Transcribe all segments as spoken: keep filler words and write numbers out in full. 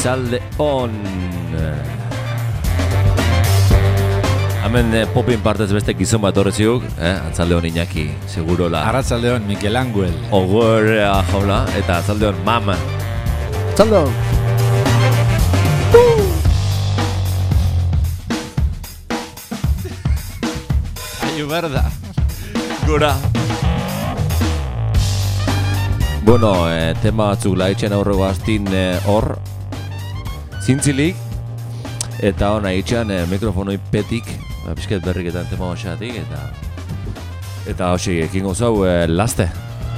Arratzalde on. Hemen eh, popin partez beste gizon bat horretziuk, eh? Atzalde hon Iñaki, segurola. Arratzalde hon Mikel Anguel. Ogorea jaula, eta atzalde hon Mama. Atzalde hon. Aio berda. Gora. Bueno, eh, tema batzuk laitxen aurrego hastin hor, eh, zintzilik, eta hona itxan eh, mikrofonoi petik, ba, pixket berriketan tema hoxatik, eta eta hoxe ekin gozau eh, laste.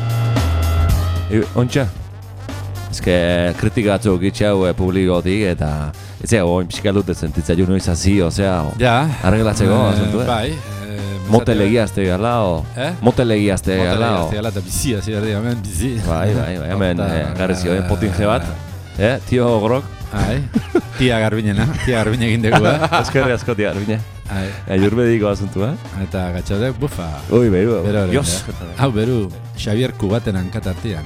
E, ontsa? Ezke kritika batzuk itxau eh, publikotik, eta ez zego, oin pixka dut ez sentitza jo noiz hazi, osea, o, ja. arreglatzeko, eh, asuntu, eh? Bai. Motel egiazte gala, o? Eh? Motel egiazte gala, o? Motel egiazte gala, eta bizia zirardi, hemen bizi. Bai, bai, bai, hemen eh, garrizio, eh, potinge bat. Eh, tio grok. Ai, tia garbinena, tia garbine egin dugu, eh? Eskerri asko tia garbine. Ai. Ayurvediko asuntu, eh? Eta gatxaudek, bufa. Ui, beru, Bero, Dios. Hau, beru, Xavier Kubaten hankatartian.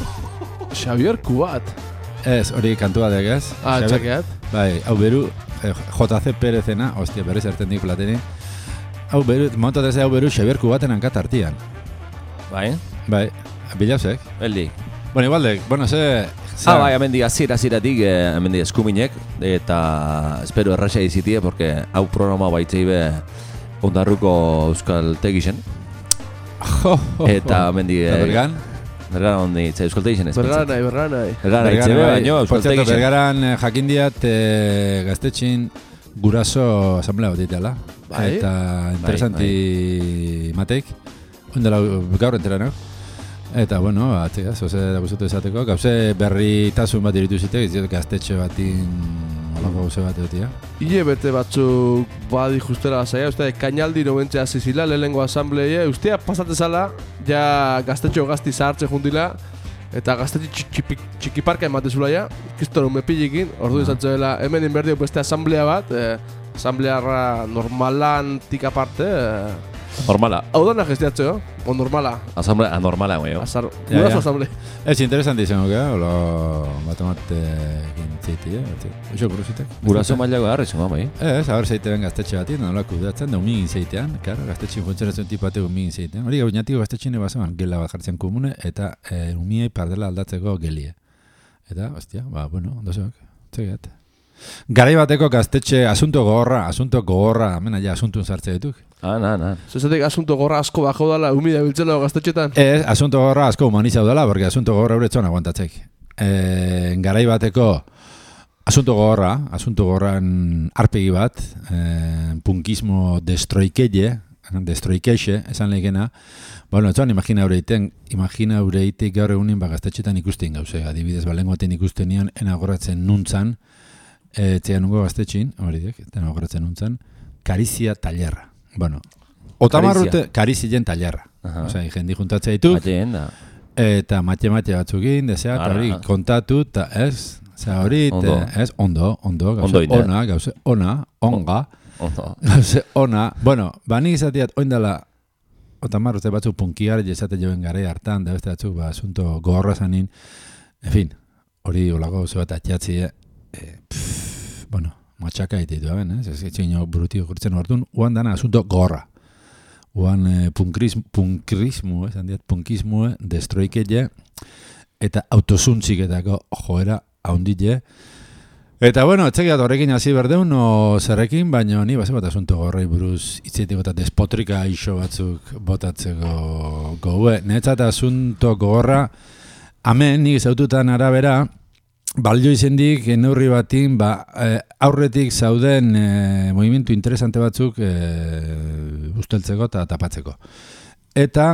Xavier Kubat. Ez, hori kantu batek ez? Ah, Xavier- txakeat. Bai, hau beru, eh, J C Perezena, hostia, berriz erten dik plateni. Hau beru, montat ez hau beru Xavier Kubaten hankatartian. Bai, Bai, bilauzek. beldi. Bueno, igualdek, bueno, ze... ze- Ah, bai, hemen di azira aziratik, eh, hemen di eskuminek, eta espero erraxa izitie, porque hau programa baitzei be ondarruko euskal tegixen. Jo, jo, Eta hemen di... Eta bergan? Bergara hondi, itza euskal tegixen ez. Bergara nahi, bergara nahi. Bergara itze be, baino euskal Por cierto, tegixen. Bergaran eh, jakindiat eh, gaztetxin guraso asamblea bat ditela. Bai. Eta interesanti mateik. Ondela gaur entera nago. Eta, bueno, atzea, zoze dagozutu esateko. Gauze berritasun bat iritu zitek, ez dut gaztetxe batin olako gauze bat egotia. Ile bete batzuk badi justera zaila, uste, kainaldi nobentzea zizila, lehenengo asambleia, ustea pasatezala, ja gaztetxo gazti zahartze juntila, eta gaztetxe txiki, txikiparka ematezula ja, kiston ume pilikin, ordu Ah. izan zuela, hemen inberdio beste asamblea bat, eh, asamblearra normalan tika parte, eh, Normala. hau dana gestiatzeo, o normala, Asamblea anormala, güey. azar, Ja, guraso ja. asamblea. Ez, interesanti izango gara, olo bat amate gintziti, eh? Eixo buruzitek. Guraso mailako garrizun, bai. Ez, haber zeite ben gaztetxe batien, nola kudeatzen, da umigin zeitean, kar, gaztetxin funtzionatzen tipate umigin zeitean. Hori gau inatiko gaztetxine bazeman, gela bat jartzen komune, eta e, umiei pardela aldatzeko gelie. Eta, ostia, ba, bueno, ondozoak, txegat. Garai bateko gaztetxe asunto gogorra, asunto gogorra, amena ja asuntun sartze dituk. Ah, na, na. Zezatek asunto gorra asko bajo dala, umida biltzen dago gaztetxetan. Ez, asunto gogorra asko humanizau dela, porque asunto gogorra euretzon aguantatzek. E, garai bateko asunto gogorra, asunto gogorran arpegi bat, e, punkismo destroikeie, destroikeixe, esan lehikena, bueno, etzuan imagina eureiten, imagina eureitik gaur egunin bagaztetxetan ikusten gauze, adibidez, balengoaten ikusten nion, enagorratzen nuntzan, e, txean nungo gaztetxin, hori dek, enagorratzen nuntzan, karizia talerra. Bueno, otamarrute karizien talerra. Aha. Osea, jendi juntatzea ditu, Batean da. eta mate-mate batzukin, desea, eta Ara. hori kontatu, eta ez, osea, hori, Ondo. te- ez, ondo, ondo, Ondo gauze ina. ona, gauze ona, onga, Ondo. gauze ona, bueno, bani izatiat, oindala, otamar urte batzuk punkiar, jesate joen gare hartan, da beste batzuk, ba, asunto gogorra zanin, en fin, hori olako gauze bat atxatzi, eh, pff, bueno, matxaka ititu, ben, ez, ez etxeino burutiko kurtzen orduan, uan dana asunto gorra. Uan eh, punkrismo, punkrismo, esan diat, punkismo, destroikeie, eta autozuntziketako joera haundile. Eta, bueno, etxekiat horrekin hasi berdeun, o zerrekin, baina ni base bat asunto gorrei buruz itzetiko eta despotrika iso batzuk botatzeko gogue. Netzat asunto gorra, hemen, nik zaututan arabera, balio izendik neurri batin, ba, eh, aurretik zauden eh, movimentu interesante batzuk eh, usteltzeko eta tapatzeko. Eta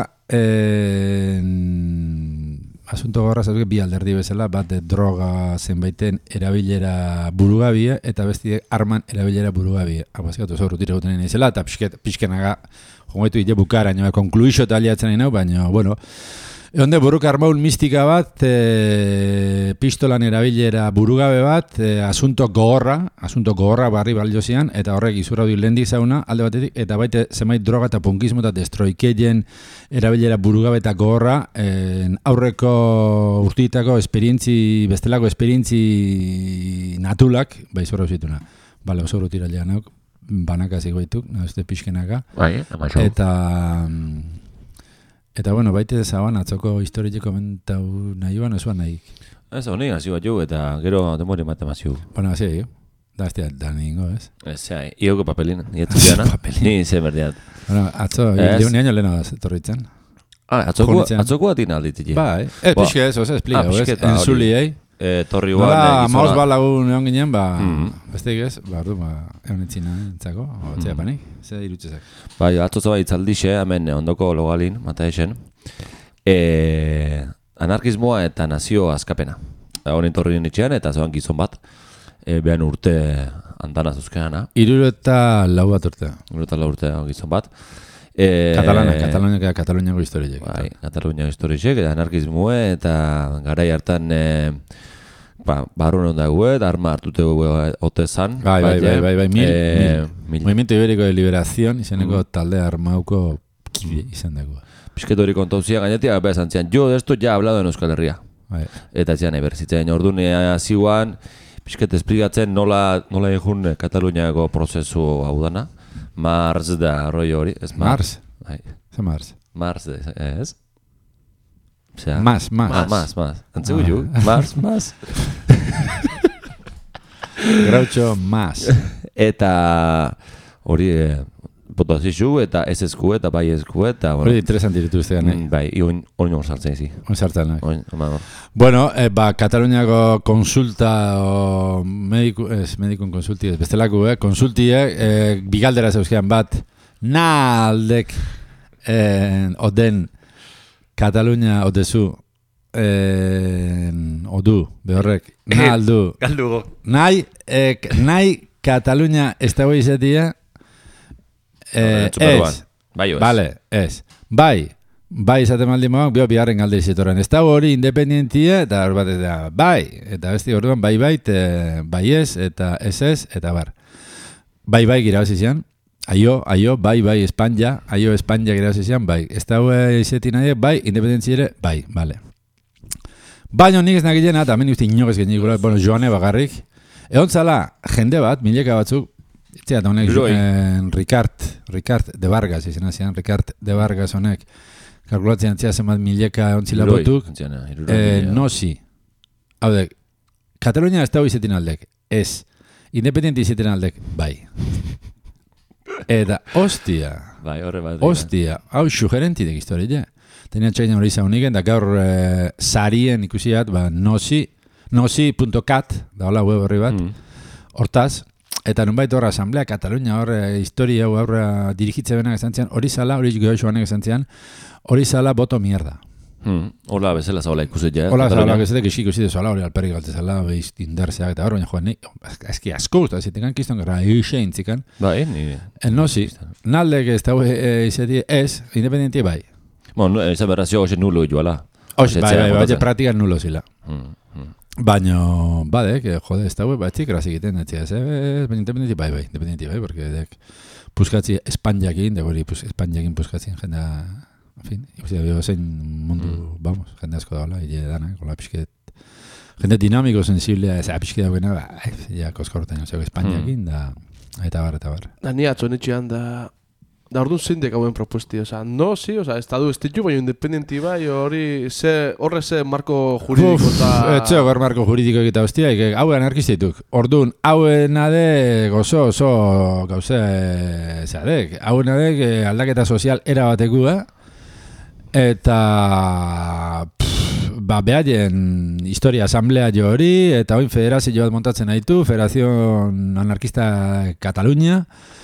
eh, asunto gorra zautuke bi alderdi bezala, bat de droga zenbaiten erabilera burugabie, eta besti arman erabilera burugabie. Hau bazkatu zor rutira guten izela, eta pixkenaga jongaitu ite bukara, konkluixo eta aliatzen nahi nau, baina, bueno, Eonde buruk armaun mistika bat, e, pistolan erabilera burugabe bat, e, asunto gogorra, asunto gogorra barri balio zian, eta horrek izurra du lehendik zauna, alde batetik, eta baite zemait droga eta punkismo eta destroikeien erabilera burugabe eta gogorra, e, aurreko urtitako esperientzi, bestelako esperientzi natulak, bai zorra usituna. Bale, oso urutira lehanak, banaka zigoituk, nahazte pixkenaka. Bai, amaixo. Eta... Eta, bueno, baite dezaban, atzoko historie komentau nahi joan, ez nahi. Ez, honi hasi bat jo, eta gero demori matemazio. Bueno, hasi jo. Da, ez da ningo, ez? Ez, ja, ioko papelin, nietu diana. Ni ze berdiat. Bueno, atzo, leun niaino lehena torritzen. Ah, atzoko, atzoko bat inalditik. Bai, ez, pixke ez, oza, esplika, ez? Enzuli, eh? E, torri guan, Nola, maus balagun egon ginen, ba, mm. besteik ez, ba, ordu, ba, egon etzina entzako, o, txea panik, ze irutzezak. Bai, atzozo bai itzaldixe, hemen ondoko logalin, mata esen, e, anarkismoa eta nazio askapena. Honen torri nitxean, eta zoan gizon bat, e, behan urte antana zuzkenana. Iruro eta lau bat urte. Iruro eta lau urte gizon bat. E, Katalana, Kataluniako Kataluniako historiek. Bai, Kataluniako historiek, eta anarkismoe, eta garai hartan... E, Ba, barron ondago, eta arma hartute ote zan. Bai, bai, bai, bai, bai, mil, eh, mil. Movimiento Ibérico de Liberación, izaneko mm. talde armauko kide izan dago. Pisket hori kontauzia gainetik, beha zantzian, jo de esto ya hablado en Euskal Herria. Bai. Eta zian, eberzitzen, orduan ziuan, pisket esplikatzen nola, nola egun Kataluniako prozesu hau dana. Mars da, roi hori, ez Mars? Bai. Ze Mars? Mars, ez? O sea, más, más. Más, más, más. Antzegu ah. ju, más, más. Groucho, más. Eta hori eh, botazizu eta ez esku eta bai esku eta... Hori bueno, interesanti dituztean, eh? Bai, oin hori sartzen zi. Oin sartzen, eh? Bueno, eh, ba, Kataluniako konsulta o mediku, ez, medikun konsulti, ez, bestelaku, eh? Konsultie, eh, bigaldera zeuzkean bat, na aldek eh, oden Katalunia odezu, eh, odu, behorrek, na aldu. Galdugo. Nahi, eh, nahi Katalunia ez dago izatea, eh, ez. Bai, ez. Vale, ez. Bai, bai izaten maldi moak, bio biharren galde izatoren. Ez dago hori independientia, eta hor bat ez da, bai, eta besti orduan bai bai, te, bai ez, eta ez ez, eta bar. Bai bai gira zizian. Aio, aio, bai, bai, Espanja, aio, Espanja gira zizian, bai. Ez da hue izetin nahi, bai, independentzi ere, bai, bale. Baina nik ez nagilena, eta hemen uste inok ez genik, bueno, Joane bagarrik. Egon zala, jende bat, mileka batzuk, itzea, eta honek, eh, Ricard, Ricard de Vargas, izan zian, Ricard de Vargas honek, kalkulatzen antzia zenbat mileka ontzila botuk, eh, no si. Hau dek, Katalunia ez da hue izetin aldek, ez. Independenti izetin aldek, bai. Eta, ostia, bai, horre bat. Ostia, hau sugerentidek historia. Tenia txainan hori zauniken, da gaur e, sarien ikusiat, ba, nosi, nosi punto cat, da hola web horri bat, hortaz, eta nunbait horra asamblea Katalunia horre historia hau horre dirigitze benak esan zian, hori zala, hori goio joanek esan zian, hori zala boto mierda. Hmm. Hola, bezala zaula ikusit ja. Hola, zaula, gezetek isik ikusit zaula, hori alperrik galte zala, behiz indarzeak, eta hori baina joan, eski asko guztu, zitekan kiston gara, euseen zikan. Bai, ni... El nosi, naldek ez da izeti ez, independienti bai. Bueno, esa berrazio hoxe nulo joala. Hoxe, bai, bai, bai, praktikan nulo zila. Baina, badek, jode, ez da hue, batzik grazik iten, etxia, ez, baina independienti bai, bai, independienti bai, porque dek, puskatzi Espainiakin, dek hori Espainiakin puskatzien jendea... En fin, ikusi da zein mundu, mm. vamos, jende asko daula, hile dana, kola pixket, jende dinamiko, sensiblea, ez apixki dagoena, ba, ja, koskorten, ozeo, Espainiakin, da, eta bar, eta bar. Da, ni atzo netxean, da, da orduan zindek hauen propuesti, oza, no, si, oza, estadu ez ditu, baina independenti bai, hori, ze, horre ze marko juridiko eta... Etxe, hor marko juridiko egita hostia, hau anarkistituk, orduan, hauen ade, gozo, oso, gauze, zeadek, hauen ade, aldaketa sozial era batekua, eta pff, ba, behaien historia asamblea jo hori, eta oin federazio bat montatzen haitu, Federazion Anarkista Katalunia,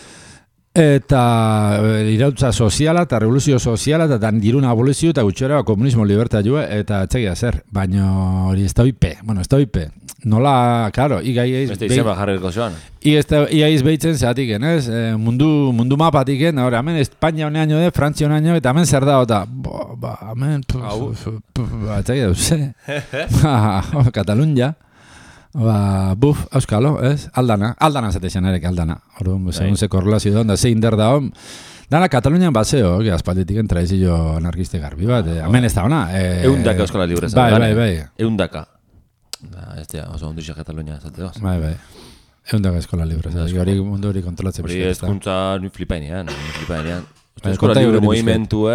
eta irautza soziala, eta revoluzio soziala, eta diruna abolizio, eta gutxera komunismo liberta joa, eta etxegia zer, baina hori ez da oipe, bueno, ez da oipe, nola, claro, igai eiz... Beste izema jarriko zoan. Iaiz behitzen zeatik, ez? E, mundu, mundu mapatik, hori, hemen Espainia honean de, Frantzia honean eta hemen zer da, eta, bo, ba, hemen, Hau. ba, etzaki dauz, eh? Katalunia, ba, buf, euskalo, ez? Aldana, aldana zateixan ere, aldana. Orduan, segun ze korrelazio da, ze inder da hon. Dana, Katalunian bazeo, que aspalditiken traizio anarkiste garbi bat, eh, hemen ez da ona. Eh, Eundaka euskala libre bai, bai, bai. Eundaka. Da, ez da, oso onduxa Katalunia, zate doz. Bai, bai. Eundaka eskola libre, hori mundu hori kontrolatzen. Hori ezkuntza ni flipainean, ni flipainean. Bai, Eskola konta libre hori movimentue,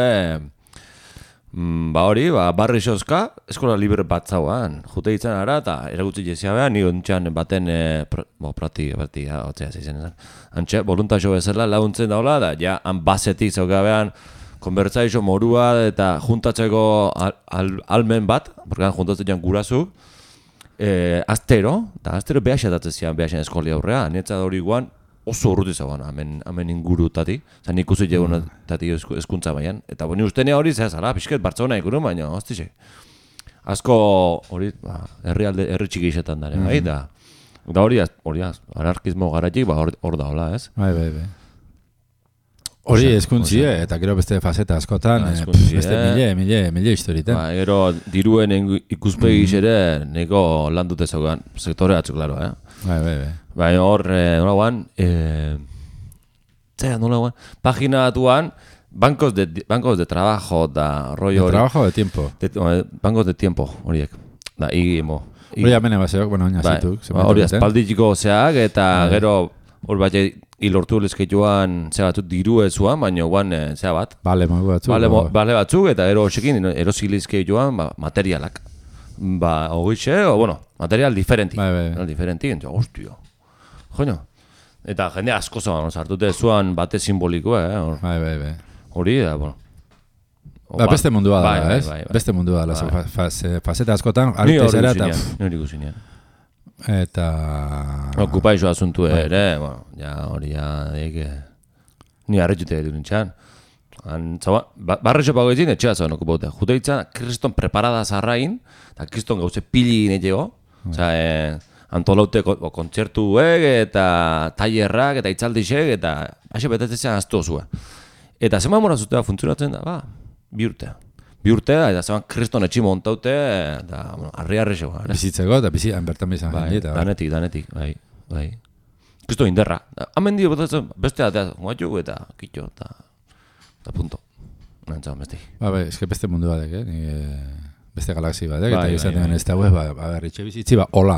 mm, ba hori, ba, barri xozka, eskola libre bat zauan. Jute ditzen ara, eta eragutzi jezia behan, ni ontsan baten, e, pra, bo, prati, prati, ja, otzea zeizen esan. Antxe, voluntaxo bezala laguntzen daula, da, ja, han basetik zauka behan, konbertzaixo morua eta juntatzeko al, al, almen bat, borkan juntatzen jan gurazuk, e, astero, eta astero behaxatatzen zian behaxen eskoli aurrea, netza hori guan, oso urruti zagoan, hemen, hemen ingurutati, zan ikusi jegun tati eskuntza baian. Eta boni ustenea hori zehazala, pixket Bartzona ikuru, baina, hostizek. Asko hori, ba, herri alde, herri txiki isetan dara, bai, da. Da hori, hori, anarkismo garatik, ba, hor, hor daola, ez? Bai, bai, bai. Hori eskuntzie, eta gero beste faceta askotan, Ba, eh, eskuntzie, beste mile, mile, mile historiten. Ba, gero diruen ikuspegi ere, neko lan dute zaugan, sektore atzuk, klaro, eh? Bai, bai, bai. Baina hor, eh, nola guan, eh, zera, nola guan, pagina batuan, bancos de, bancos de trabajo, da rollo De hori. trabajo o de tiempo? De, eh, bancos de tiempo, horiek. Da, igimo. Hori amene baseok, bueno, oina Bai, zituk. ba, hori aspalditiko zeak, eta Bai. gero hor bat ilortu lezkeituan zea batzuk diru ezuan, baina guan e, zea bat. Bale, mogu batzuk. Bale, o- mo- bale batzuk, eta gero horsekin erosilizkeituan ba, materialak. Ba, hogixe, o, bueno, material diferenti. Bai, bai. Material diferenti, entzua, hostio. Joño. Eta jende asko zaban, sartute zuan bate simbolikoa, eh? hor- Bai, bai, bai. Hori, da, bueno. O, Ba, beste mundua da, bai, bai, ez? bai, bai. Beste mundua da, Bai. fa, fa, ze- faceta askotan, Ni hori artezera eta... ikusinean, ni hori ikusinean. Eta... Okupaixo asuntu Bai. ere, bueno, ja hori ja, deike, ni harritxute edu nintxan. Ba, barrexo pago egin, etxea zauen okupaute. Jute ditzen, kriston preparada zarrain, eta kriston gauze pili netxego. Osa, eh, antolaute ko, kontzertuek, eta tailerrak, eta itzaldixek, eta haxe betetzen aztu zuen. Eta zeman mora zutea funtzionatzen da, ba, bi urte. Bi urte da, eta zeman kriston etxi montaute, eta, bueno, arri-arri xego. Bizitzeko, eta bizi, bertan bizan Bai, jende, eta... danetik, danetik, bai, bai. Kristo inderra. Hemen dio botatzen, beste atea, guatxuk eta kitxo, eta, eta punto. Nantzan, beste. Ba, bai, eske beste mundu batek, eh? Ni, eh, beste galaxi batek, Bai, eta bai, izaten bai. ez da ba, ba, berritxe bizitzi, ba, hola.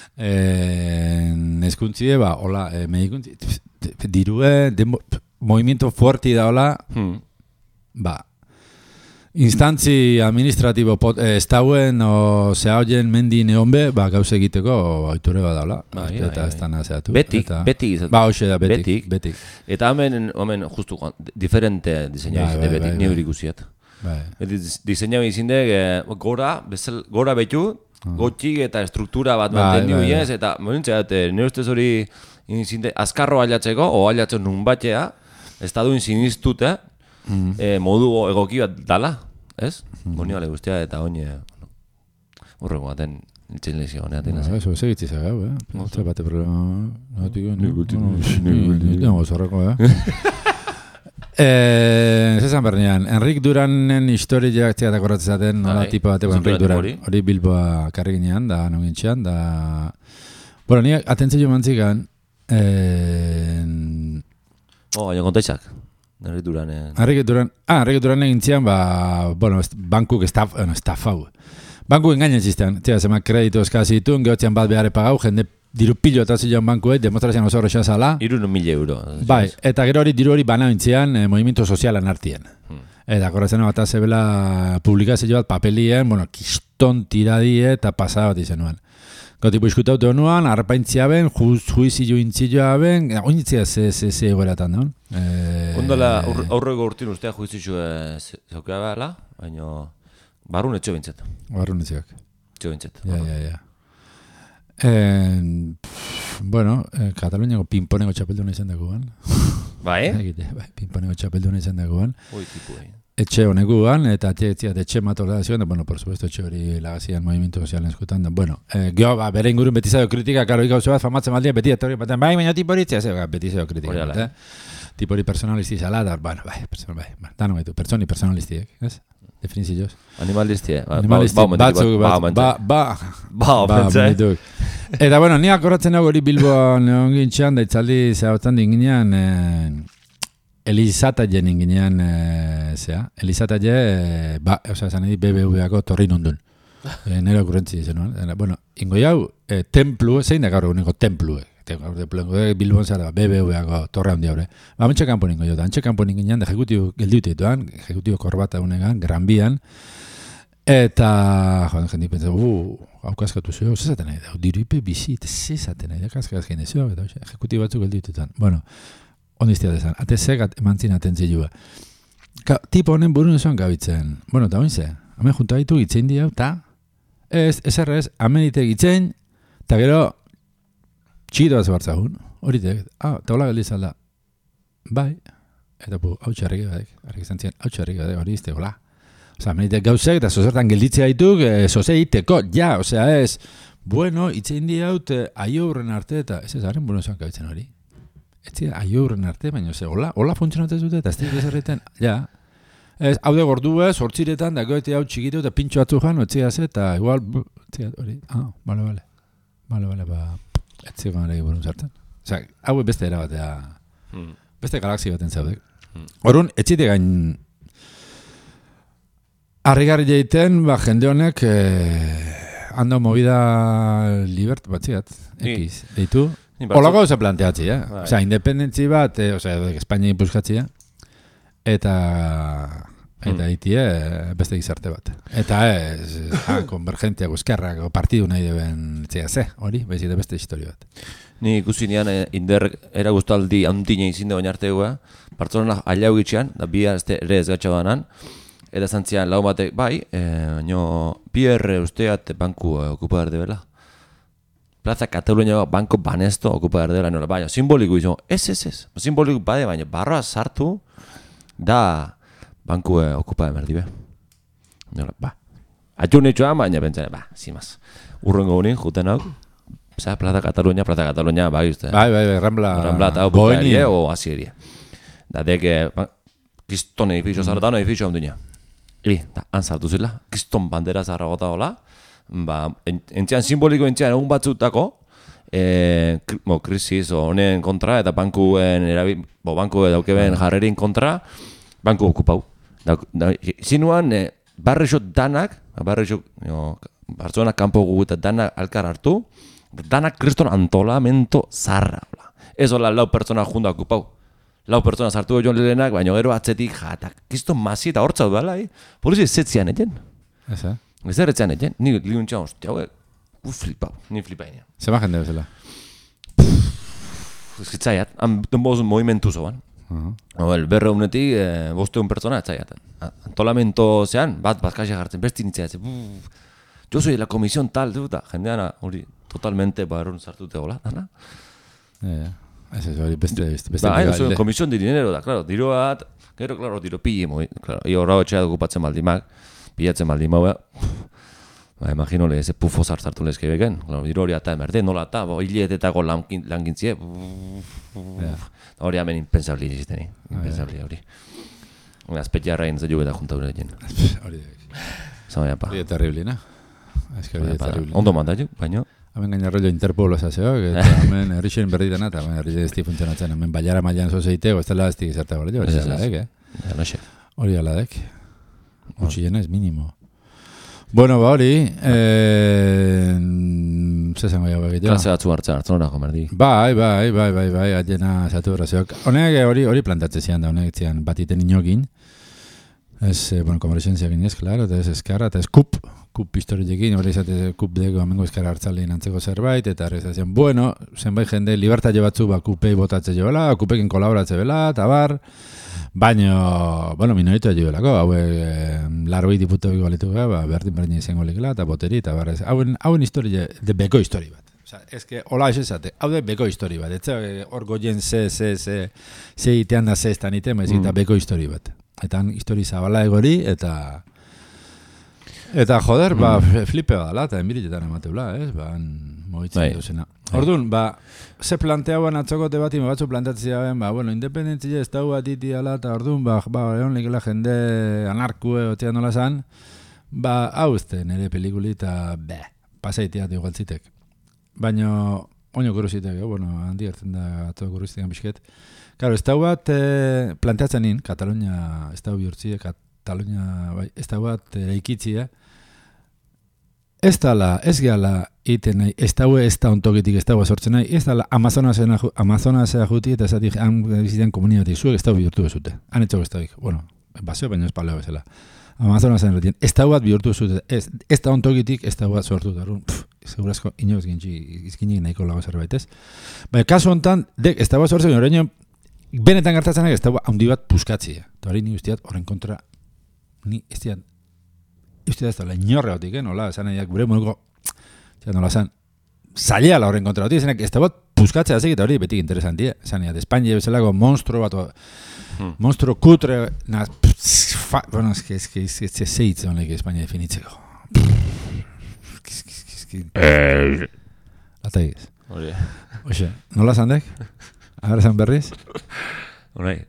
Eh, neskuntzie, ba, hola, eh, medikuntzi, dirue, demo, movimiento fuerti da hola, Hmm. ba, instantzi administratibo pot, eh, estauen o zea hoien mendi neonbe, ba, gauze egiteko oiture badaula. Bai, eta bai, bai. ez da nazeatu. Betik, eta, betik izan. Ba, hoxe da, betik. Betik. Betik. Eta hemen, hemen, justu, joan, diferente diseñau Bai, izate bai, betik, bai, ni bai. hori ikusiet. Bai. Beti diseñau izindek, eh, gora, bezel, gora betu, gotxik eta struktura bat Bai, mantendu bai, ez, eta momentzat, nire ustez hori izinde, azkarro ailatzeko, o ailatzen nun batea, ez da duen sinistute, Mm. eh, modu egoki bat dala, ez? Boni bale guztia eta oin, eh, horrego baten nintzen lezio honean. Ba, eso, segitzi zagau, eh? Otra bate problema... Notiko, Ni gulti, no, ni ni gulti. gulti, no, zorreko, eh? Eh, zesan bernean, Enrik Duranen historiak txegatak horretzen zaten, nola Bai, tipo bateko zutu Enrik Duran. hori. Hori Bilboa karri ginean, da nogintxean, da... Bueno, ni atentzio jo mantzikan, eh, Oh, baina kontaitzak. Nire duran, eh, Enrik Duran, ah, Enrik Duran egin zian, ba, bueno, est- bankuk estaf, bueno, estafau. Bankuk engainen ziztean, tira, zema kreditu eskasi ditun, gehotzean bat behar pagau, jende diru pilo eta zilean bankuet, demostrazian oso horrexan zala. irun mila euro. Bai, eta gero hori diru hori banabintzean eh, movimiento sozialan artien. Hmm. Eta korretzen bat zebela publikazio bat papelien, bueno, kiston tiradie eta pasada bat izan nuen. Gotipu iskutaute honuan, arpaintzia ben, juz, juizio intzioa ben, oinitzia ze, ze, ze egoeratan da. Eh, Ondala, aurre- aurreko urtin ustea juizitxu zeukea behar, baina barrun etxo bintzet. Barrunitziak. Etxo bintzet. Ja, ja, ja. Eh, pff, bueno, eh, Kataluniako pinponeko txapelduna izan dagoen. Bai, eh? Egite, bai, pinponeko txapelduna izan dagoen. Oi, tipu, eh. etxe honekuan, eta etxe etxe matola zion, bueno, por supuesto, etxe hori lagazian movimiento sozialen eskutan, da, bueno, eh, geho, ba, bere ingurun beti zaio kritika, karo, ikauzo bat, famatzen maldia, beti etorri batean, bai, baina tipo hori, txea, beti zaio kritika, bat, eh? Tipo hori personalisti zala, da, bueno, bai, person, bai, bai, da, no baitu, personi personalistiek, ez? Definizioz. Animalistie, ba, Animalisti, batzuk, ba, ba, ba, ba, ba, eta, bueno, ni akorratzen hau hori Bilboan ongin txan, da itzaldi zehagotan dinginean, eh, Elizataien inginean, e, zea, Elizataie, e, ba, oza, zan edit B B V-ako torri nondun. E, nero okurrentzi zen, no? Bueno, ingo jau, e, templu, zein da gaur eguneko templu, e, Bilbon zara, B B V-ako torre handi haure. Ba, mentxe kanpo ningo jo, da, mentxe kanpo ninginean, da, ejecutibo geldiute dituan, ejecutibo korbata unegan, Gran Bian, eta, joan, jendik pentsa, uh, hau kaskatu zio, zezaten nahi da, diripe bizit, zezaten nahi da, kaskazken ezio, eta, ejecutibo batzuk geldiute dituan. Bueno, ondiztia dezan, ate zegat emantzin atentzilua. Tipo honen burun esan gabitzen. Bueno, eta oinze, hamen junta ditu gitzein diau, eta ez, ez errez, hamen ditek gitzein, eta gero, txikitu bat zebartzagun, horitek, ah, eta hola geldiz alda, bai, eta pu, hau txarrik edadek, harrik izan ziren, hau txarrik edadek, hori izte, hola. Osa, hamen ditek gauzek, eta zozertan gelditzea dituk, e, zoze iteko, ja, osea ez, bueno, itzein diau, aio hurren arte, eta ez ez, haren burun esan gabitzen hori. Ez zira, aio hurren arte, baina ze, hola, hola funtzionatzen dute, eta ez dira ezerreten, ja. Ez, hau de gordu ez, hortziretan, da goetea hau txikitu, eta pintxo atzu jan, otzia ze, eta igual, otzia, hori, ah, bale, bale, bale, bale, ba, ez zira gara burun zartzen. Osa, hau beste erabatea, hmm. beste galaxi baten zaudek. Hmm. Horun, ez zite gain, harrigarri jaiten, ba, jende honek, eh, ando movida libert batziat, ekiz, deitu, hola gauza planteatzi, eh? Bai. Osea, independentzi bat, eh, osea, Espainia ipuzkatzi, eta eta mm. itie beste gizarte bat. Eta ez, ah, konvergentia guzkerrak, partidu nahi deben, txea ze, hori, bezite beste historia bat. Ni ikusi nian, eh, inder era guztaldi handine izinde baina arte egu, partzona ailau gitxean, da bi azte ere ez gatsa banan, eta zantzian lau batek, bai, eh, no, Pierre usteat banku eh, okupa erde bela. Plaza Katalunia banko banesto okupa erdela nola, baina simboliku izo, ez, ez, ez, simboliku bade, baina barroa sartu da banku eh, okupa emerdi be. Nola, ba, atxun nitxoan, baina bentsane, ba, zimaz, urrengo honin, juten hau, za, Plaza Katalunia, Plaza Katalunia, bai, uste. Bai, bai, bai, Rambla, Rambla eta hau bukaerie, o azierie. Da, deke, ba, kiston edifizio mm. zarretan, edifizio handunia. I, da, han sartu zila, kiston bandera zarra gota hola, ba, entzian simboliko entzian egun batzutako e, kri, bo, krisis honen kontra eta bankuen erabi, bo, banku daukeben jarrerin kontra banku okupau. Da, da, zinuan e, barrixo danak, barrixo no, bartzonak kanpo guguta danak alkar hartu, danak kriston antolamento zarra. Ez hola lau pertsona junda okupau. Lau pertsona sartu joan lehenak, baina gero atzetik jatak. Kriston masi eta hortza dudala, eh? Polizia ez zetzian egen. Ez, eh? Ez erretzen egen, ni liuntxan, ostia, hau, gu flipau, ni flipainean. Zema jende bezala? Ez gitzaiat, han denbozun movimentu zoan. Uh-huh. Berre unetik, eh, bosteun pertsona etzaiat. Antolamento zean, bat bazkaxia jartzen, besti nitzatzen. Jo soy la comisión tal, duta, jendeana, hori, totalmente barron sartute gola, dana? Ja, ez ez hori beste, beste. Ba, hain, oso, comisión de dinero da, claro, diro bat, gero, claro, diro pille, moi, claro, i horra hotxea okupatzen baldimak, pilatzen baldin maua, ba, imagino le, eze pufo zartzartu lezke beken, diro hori eta emerde, nola eta, bo, hiletetako langintzie, hori hemen impensabli iziteni, impensabli hori. Azpetia arrain ez dugu eta junta dure egin. Hori Zama japa. Hori terribli, na? Hori terribli. Ondo mandatuk, baina. Hemen gaina rollo Interpol osazeok, eta hemen herrixen berditena, eta hemen herrixen ez di funtzionatzen, hemen baiara mailan zozeiteko, ez dela ez di gizarte gara, hori aladek, eh? Hori aladek. Gutxilena ez minimo. Bueno, ba hori, zezen goia begit, jo? Klase batzu hartzen, hartzen horako merdi. Bai, bai, bai, bai, bai, atjena zatu berrazeok. Honek hori hori plantatze zian da, honek zian batiten inokin. Ez, bueno, konvergentzia ginez, klaro, eta ez eskarra, eta ez kup, kup historiekin, hori izate kup dego amengo eskarra hartzalein antzeko zerbait, eta hori izate, bueno, zenbait jende, libertaile batzu, ba, kupei botatze joela, kupekin kolaboratze bela, eta bar, baina, bueno, minoritua joelako, haue, eh, largoi diputu balitu gara, ba, berdin berdin izango likela, eta boteri, eta bar, hauen, hauen historia, de beko histori bat. Osa, ez que, hola ez esate, hau de beko histori bat, ez hor goien ze, ze, ze, ze itean da ze estan itema, ez eta beko histori bat. Eta han histori zabala egori, eta... Eta, joder, mm. ba, flipea dala, eta enbiritetan emateula, ez? Ba, mogitzen duzena. Orduan, ba, ze planteaban atzokote bat, ima batzu plantatzea ben, ba, bueno, independentzia ez dago bat iti ala, eta orduan, ba, ba, egon likela jende anarkue, otea nola zan, ba, hau ezte, nire pelikuli, eta, be, pasaitiat igualtzitek. Baina, oino kuruzitek, eh? Bueno, handi hartzen da atzoko kuruzitekan pixket. Claro, ez dago bat eh, planteatzen nin, Katalunia, ez dago bihurtzie, Katalunia, bai, ez dago bat eh, ikitzia, ez dala, ez gehala iten nahi, ez dago ez da ontokitik, ez dago sortzen nahi, ez dala Amazonasea Amazonasea juti, eta esatik, han bizitean komunitatik, zuek ez dago bihurtu bezute. Han etxoko ez dago, bueno, baseo baino ez paleo bezala. Amazonasea erretien, ez dago bat bihurtu bezute, ez, ez da ontokitik, ez dago bat sortu, darun, segurazko inoz izkinik nahiko lago zerbait, ez? Baina, kasu honetan, dek, ez dago sortzen, horrein, benetan gertatzenak ez dago handi bat puskatzia. Eta hori ni usteat, horren kontra, ni ez diat, usteat ez da, inorre batik, eh, nola, esan nahiak, gure monuko, nola, esan, zaila la horren kontra batik, esanak, ez da bat puskatzea zik, eta hori betik interesantia, esan nahiak, Espainia bezalako monstro bat, hmm. monstro kutre, na, fa, bueno, ez que, ez que, ez que, ez que, zeitzen honek Espainia definitzeko. Eh... Lata egiz. Hori. Oxe, nola zandek? Agar esan berriz? Horai.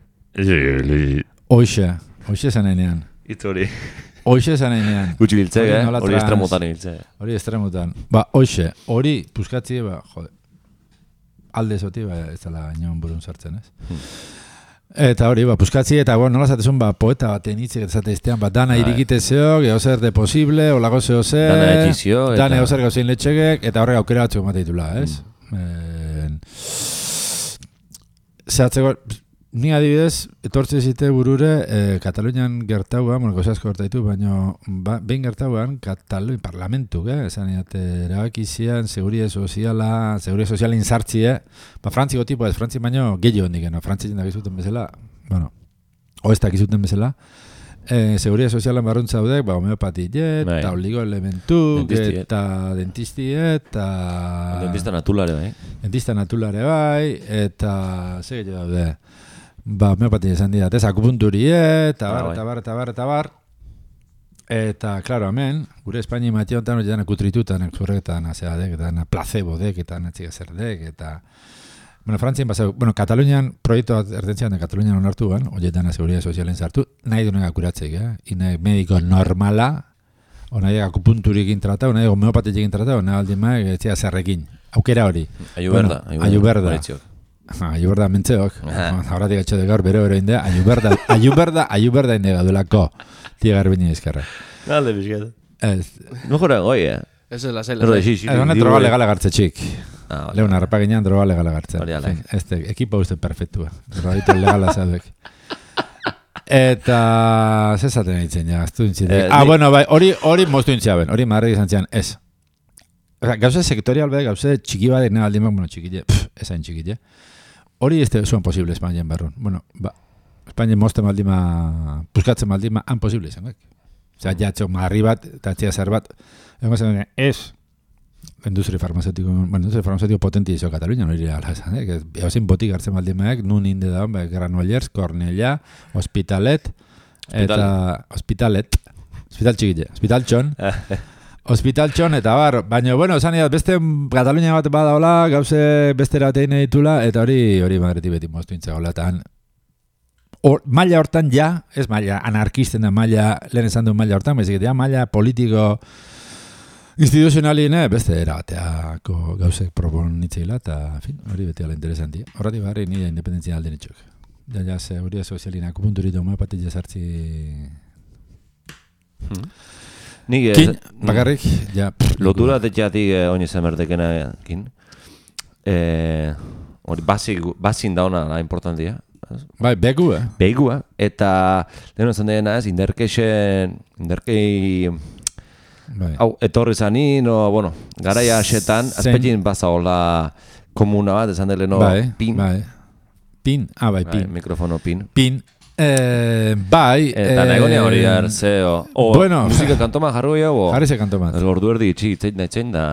Oixe, oixe esan enean. Itz hori. Oixe esan enean. Gutxi biltzea, eh? Hori estremutan biltzea. Hori estremutan. Ba, oixe, hori puskatzi, ba, jode. Alde zoti, ba, ez dala inon burun sartzen, ez? Hmm. Eta hori, ba, puskatzi, eta bueno, nola zatezun, ba, poeta baten hitzik, eta zateiztean, ba, dana irikite zeok, ego zer de posible, olago zeo zer, dana ekizio, eta... dana ego zer gauzein letxegek, eta horrek aukera batzuk mateitula, ez? Hmm. Zehatzeko, ni adibidez, etortze zite burure, eh, Katalunian gertauan, bueno, gozazko gertaitu, baina ba, behin gertauan, Katalunian parlamentu, eh? Esan eate, erabakizian, segurie soziala, segurie sozialin sartzie, ba, frantziko tipo ez, frantzi baino gehiago hendik, no? Frantzi jendak izuten bezala, bueno, oestak izuten bezala, eh, segurie sozialan barruntza daudek, ba, homeopatiet, eta oligo elementu, eta dentistiet, eta... Dentista natulare bai. Dentista natulare bai, eta ze gehiago daude, ba, homeopatiet esan dira, ez akupunturiet, eta bar, eta bar, eta bar, eta bar, eta, klaro, hemen, gure Espainia matio ontan hori dana kutritutan, zurreketan, azea dek, eta dana placebo dek, eta natxik ezer dek, eta... Bueno, Frantzien basau, bueno, Katalunian proiektu bat ertentzian da Katalunian onartu ban, horietan seguridad sozialen sartu, nahi du nahi akuratzeik, eh? Ine mediko normala, o nahi akupunturik intratau, nahi homeopatik egin tratau, nahi aldin maik, etzia zerrekin. Aukera hori. Ayuberda. Bueno, ayuberda. Ayuberda mentzeok. Horatik atxo de gaur bero bero inde, ayuberda, ayuberda, ayuberda inde gaudulako. Tia garbini ezkerra. Galde bizketa. Ez. Mejora goi, eh? Ez es la zela. Ez honet droga legala gartze txik. Ah, Leuna, harpa ginean droga legala gartzen. Hori ala. Este, ekipa uste perfektua. Drogadito legala zaudek. Eta... zezaten eitzen, ja, aztu intzitek. Eh, ah, ni... bueno, bai, hori, hori moztu intzia ben. Hori marri izan zian, ez. Osa, gauze sektorial bede, gauze txiki badek, nahi aldimak, bueno, txikile, pff, esain txikile. Hori ez zuen posible Espainien barrun. Bueno, ba, Espainien mozten maldima, puskatzen maldima, han posible izan, Osa, jatxo, marri bat, eta txia zer bat, egon zen, ez, industria farmacéutico, bueno, industria farmacéutico potente izo Katalunia, no iria ala esan, eh? Eosin botik hartzen maldimaek, nun inde da, ba, Granollers, Cornellà, Hospitalet, eta Hospitalet, Hospital txikile, Hospital txon, Hospital txon, eta bar, baina, bueno, esan idat, beste Katalunia bat badaola, gauze beste eratein ditula, eta hori, hori madreti beti moztu intzagola, eta Or, maila hortan ja, ez maila anarkisten da maila, lehen esan duen maila hortan, baizik, ja maila politiko instituzionalien, beste erabateako gauzek propon nitzeila, eta, en fin, hori beti ala interesantia. Horrati barri nire independentzia alde netxok. Ja, ja, ze hori sozialina akupunturito homeopatik jasartzi... Hmm. Nik... Kin, bakarrik, ja... Lotura detxeatik eh, oin izan berdekena, kin. Eh, hori bazin dauna la importantia. Bai, begu, eh? Begu, eh? Eta, lehenu esan dena ez, inderkeixen, inderkei... Bai. Hau, etorri zanin, no, bueno, garaia asetan, azpetin bazaola komuna bat, esan dele, no, bai, pin. Bai, pin, ah, bai, pin. Bai, mikrofono pin. Pin, eh, bai. Eta eh, nahi hori arzeo. O, bueno, musika kantoma jarro gehiago. Jarri ze kantoma. Ez gordu erdi itxi, itzeit nahi txein da.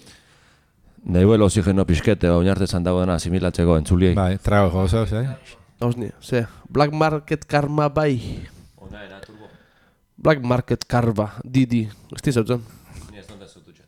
Nahi huelo oxigeno pixkete, oinarte zan dagoena asimilatzeko entzuliei. Bai, trago gozoz, eh? Osni, ze, Black Market Karma bai. Ona era turbo. Black Market Karma, Didi. Ez dizautzen. Ni ez dut zututxet.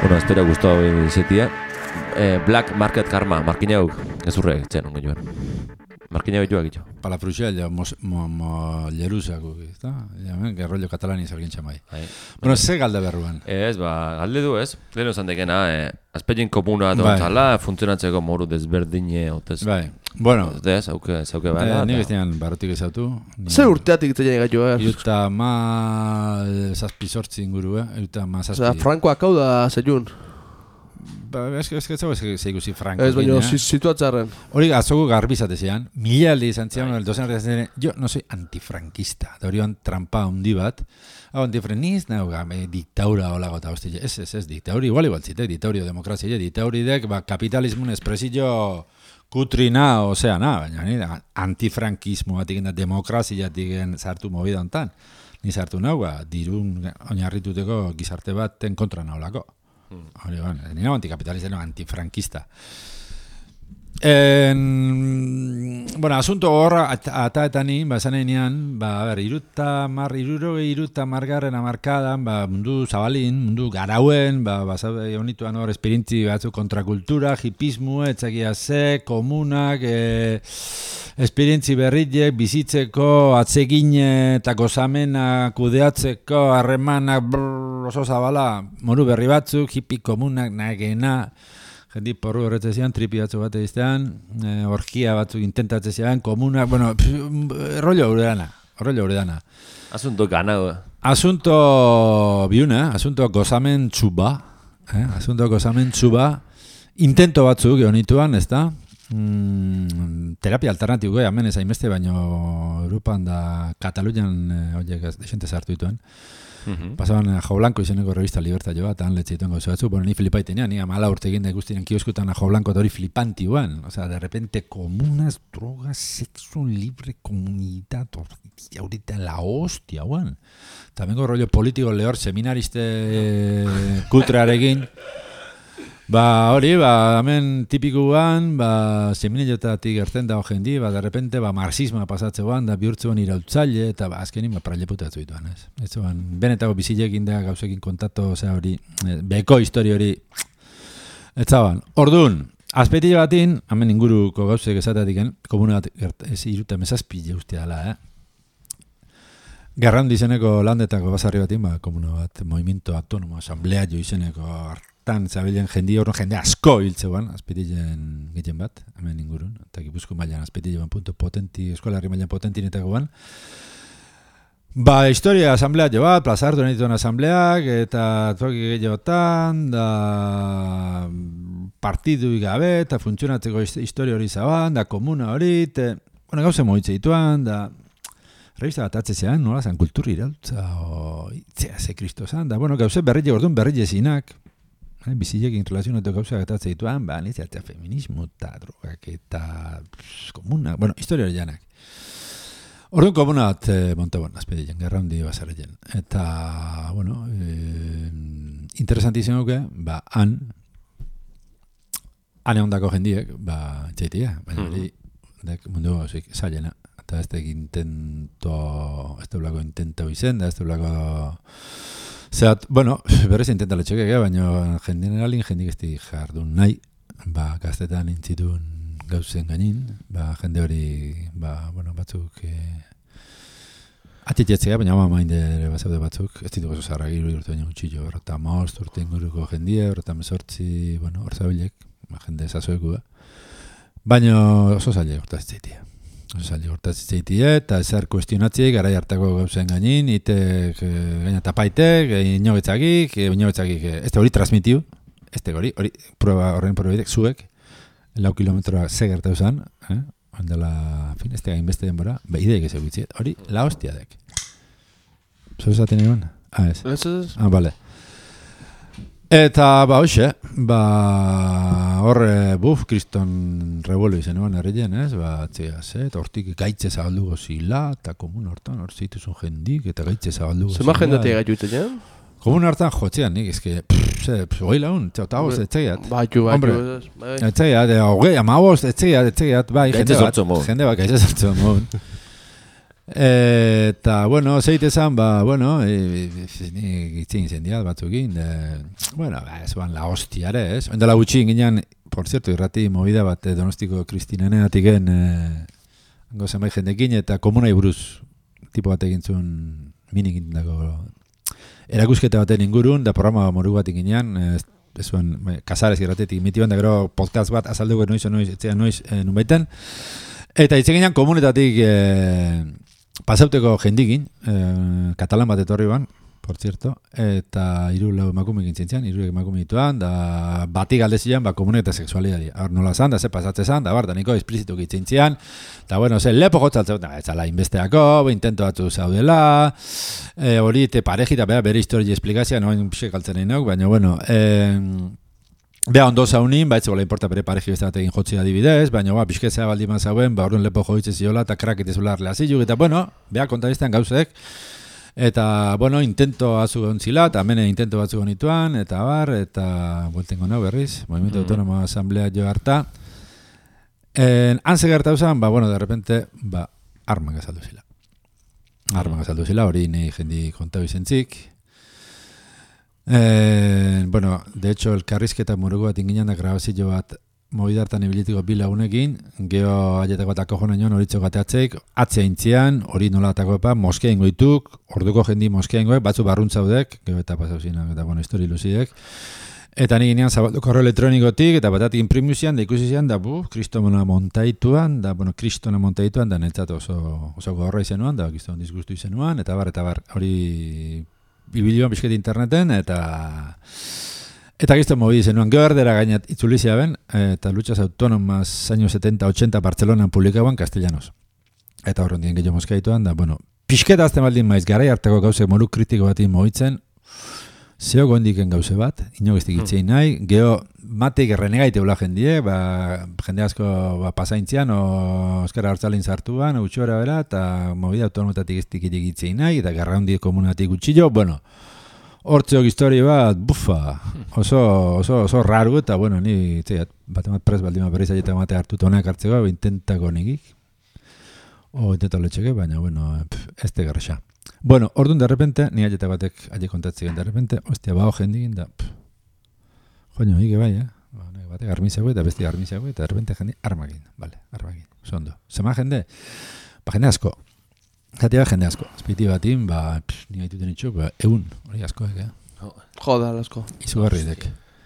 bueno, espera gustau izetia. Eh, Black Market Karma, markina hauk, ez urre, zen onge joan. Markina joak ito. Pala fruxella, mo, mo, mo leruzako, ezta? Ja, que rollo catalani zalgin txamai. Bueno, ze galde berruan? Ez, ba, galde du ez. Lehen osan dekena, eh, azpegin komuna dontzala, funtzionatzeko moru desberdine, otez. Bai, bueno. Ez, hauke, zauke bala. Eh, Nik bestean barrutik ezautu. Ze urteatik itzen jena gaitu, eh? Iruta ma zazpi sortzi inguru, eh? Iruta ma zazpi. Osa, Frankoak hau da zeiun. Ba, eske eske ez ze ikusi Franco. Ez, baina situatzarren. Hori azogu garbi zatezean, mila aldi izan zian, el dozen aldi izan yo no soy antifranquista, da hori trampa hundi bat, hau antifreniz, nahu, diktaura hola gota, hosti, ez, ez, ez, diktauri, igual igual zitek, diktaurio demokrazia, diktauri dek, ba, kapitalismun espresillo kutrina, osea, na, baina, ni, antifrankismo bat igen, demokrazia igen sartu movida hontan, ni sartu nahu, ba, dirun oinarrituteko gizarte baten kontra naholako. Hori, bueno, ni no antikapitalista, no antifrankista. En, bueno, asunto horra ata eta ni, ba, esan enean, ba, a ber, iruta mar, iruro, iruta margarren amarkadan, ba, mundu zabalin, mundu garauen, ba, basabe, honituan hor, esperientzi batzu kontrakultura, hipismu, etzakia ze, komunak, e, esperientzi berriek, bizitzeko, atsegine eta gozamena kudeatzeko, harremanak, oso zabala, moru berri batzuk, hipi komunak, nagena, jendi porru horretze zian, tripi batzu bat egiztean, e, orgia batzuk intentatze zian, komunak, bueno, pff, rollo hauredana, rollo hauredana. Asunto gana, Asunto biuna, asunto gozamen txuba, eh? asunto gozamen txuba, intento batzuk egonituan, ez da? Mm, terapia alternatibo, eh? hemen ez hainbeste, baino Europan da Katalunian horiek eh, desente sartu dituen. Uh-huh. Pasaban Ajo Blanco izeneko revista Libertad joa, eta han letxe dituen gauza batzu, bueno, ni flipaitenean, ni amala urte egin da guztien kioskutan Ajo Blanco eta hori flipanti guan, o sea, de repente comunas, drogas, sexo libre, comunidad, ahorita la hostia guan. Eta bengo rollo politiko lehor seminariste kutrearekin, ba hori, ba hemen tipikuan, ba seminaiotatik gertzen dago jendi, ba de repente ba marxismoa pasatzean da bihurtzean iraultzaile eta ba azkenin ba praileputatu dituan, ez. Etzuan benetako bizilekin da gauzekin kontakto, osea hori, beko historia hori etzaban. Ordun, azpetillo batin, hemen inguruko gauzek esatatiken, komuna bat ez iruta mezazpi ustea dela, eh. Garrandi izeneko landetako basarri batin, ba komuna bat, movimiento autónomo, asamblea jo izeneko tan zabilen jendi horren jende asko hiltzeuan, azpitilen giten bat, hemen ingurun, eta Gipuzkoan mailan azpitilen punto potenti, eskolarri mailan potentinetakoan. Ba, historia asamblea jo bat, plazartu nenituen asambleak, eta toki gehiotan, da partidu gabe, eta funtzionatzeko historia hori zaban, da komuna hori, te, bueno, gauze moitze dituan, da revista bat atzezean, nola zan kulturri irautza, o itzea ze kristo zan, da, bueno, gauze berrile orduan berrile zinak, eh, bizilekin relazionatu gauza gatatze dituan, ba, nizatzea feminismo eta drogak eta pss, komuna, bueno, historia hori janak. Orduan komuna bat eh, Montebon, azpedilen, gerraundi basarren. Eta, bueno, eh, interesantizen duke, ba, han, han egondako jendiek, ba, txaitia, baina hori, dek mundu gauzik, zailena. Eta ez dek intento, ez duelako intento izen, da ez duelako... Zerat, bueno, berrez intentale txekek, baina generalin jendik ez di jardun nahi, ba, gaztetan intzitun gauzen gainin, ba, jende hori, ba, bueno, batzuk eh, atxetxetzea, baina ma mainde ere bazaude batzuk, ez dituko oso zarra giru urte baina gutxillo, horreta maost urte inguruko jendie, horreta mesortzi, bueno, hor zabilek, ba, jende esazoeku da, baina oso zailek hortaz zeitia. Oso zailek hortaz zeitia, eta ezer kuestionatziek, garai hartako gauzen gainin, itek, gaina tapaitek, inogetzakik, inogetzakik, ez da hori transmitiu, ez da hori, hori, prueba horren probitek, zuek, lau kilometroa ze gertau zen, eh? Ondela, fin, ez da gainbeste denbora, ba, ideik ez egitziet, hori, la hostia dek. Zer esaten egon? Ah, ez. Ez, ez. Ah, bale. Eta, ba, hoxe, ba, horre, buf, kriston revuelo izen egon herrien, ez, ba, atzea, ze, eta hortik gaitze zabaldugo zila, eta komun hortan, hor zituzun jendik, eta gaitze zabaldugo zila. Zema jendatea gaitu ja? Komun hartan jotzean, nik, ezke, ze, hogei lagun, txauta hau, etzeiat. Baitu, baitu, bai. Etzeiat, hogei, ama hau, etzeiat, etzeiat, bai, jende bat, jende bat, gaitze zartzen Eta, bueno, zeite zan, ba, bueno, e, e, ni gitzin zendiat batzukin, de, bueno, ba, ez ban la hostiare, ez? Oindela gutxi ginean, por cierto, irrati movida bat eh, Donostiko Kristineneatiken eh, hango zenbait jendekin, eta komunai buruz tipo bat egin zuen minik indako erakusketa baten ingurun, da programa moru bat ginean, ez, ez zuen, Casares irratetik mitiban, da gero podcast bat azalduko noiz, noiz, etzea noiz, e, nun baiten, eta hitz ginean komunetatik e, pasauteko jendikin, eh, katalan bat etorri ban, por cierto, eta hiru lau emakume egin zintzen, hiru emakume dituan, da bati galdezian, ba, komunik eta seksualidadi. Hor nola zan, da ze pasatze zan, da bar, da niko esplizitu gitzin zian, eta bueno, ze lepo jotzaltzen, da, ez ala inbesteako, intento batzu zaudela, hori, e, te parejita, bera, bere historia esplikazia, noen pixek altzen nahi nauk, baina, bueno, eh, beha ondo zaunin, ba, etze bola importa bere pareji beste batekin jotzi adibidez, baina ba, pixketzea baldi mazauen, ba, orduan lepo joitzen ziola, eta kraketezula arleaziluk, eta bueno, beha kontadiztean gauzek, eta, bueno, intento azu gontzila, eta mene intento batzu gonituan, eta bar, eta bueltengo nau berriz, Movimiento mm-hmm. Autonomo Asamblea jo harta. En, hanze gertau zan, ba, bueno, de repente, ba, arman gazaldu zila. Arman gazaldu zila, hori nahi jendi kontau izentzik. Eh, bueno, de hecho, el karrizketa murugu bat inginan da grabazio bat mobidartan ibilitiko bi lagunekin, geho aietako batako joan nion horitzo gateatzeik, atzea intzian, hori nola atako epa, moskea ingoituk, orduko jendi moskea ingoek, batzu barruntzaudek, geho eta pasauzinak, eta bueno, histori luziek, eta nik ginean zabaldu korreo elektronikotik, eta batatik imprimiuzian, da ikusi zian, da bu, kristona montaituan, da, bueno, kristona montaituan, da netzat oso, oso gorra izenuan, da kriston disgustu izenuan, eta bar, eta bar, hori bibilioan bizket interneten, eta eta gizto mobi zenuen gehordera gainat itzulizia ben, eta luchas autónomas años setenta ochenta Barcelonan publikaban castellanos. Eta horren dien gehiago moskaituan, da, bueno, pixketa azten baldin maiz, garai hartako gauze moru kritiko bat moitzen, zeo gondiken gauze bat, inogiztik itzein nahi, geho matik renegaite ula jendie, ba, jende asko ba, pasaintzian, o euskara hartzalin zartuan, utxora bera, eta movida autonomotatik iztik itzein nahi, eta garra hundi komunatik utxillo, bueno, hortzeok historia bat, bufa, oso, oso, oso raru, eta bueno, ni, txeat, bat emat prez baldima berriz aieta mate hartut honak hartzeko, intentako nikik, o intento letxeke, baina, bueno, pff, ez te garraxa. Bueno, orduan, de repente, ni aieta batek aile kontatzen, de repente, ostia, bao jendikin, da, pff, joño, hige bai, eh? Batek armizago eta besti armizago, eta de repente jendi armakin, vale, armakin, zondo. Zema jende, ba jende asko, Zatea jende asko, espiti batin, ba, pff, ni gaituten itxuk, ba, egun, hori askoek, eh? Joda, asko. Izugarri dek.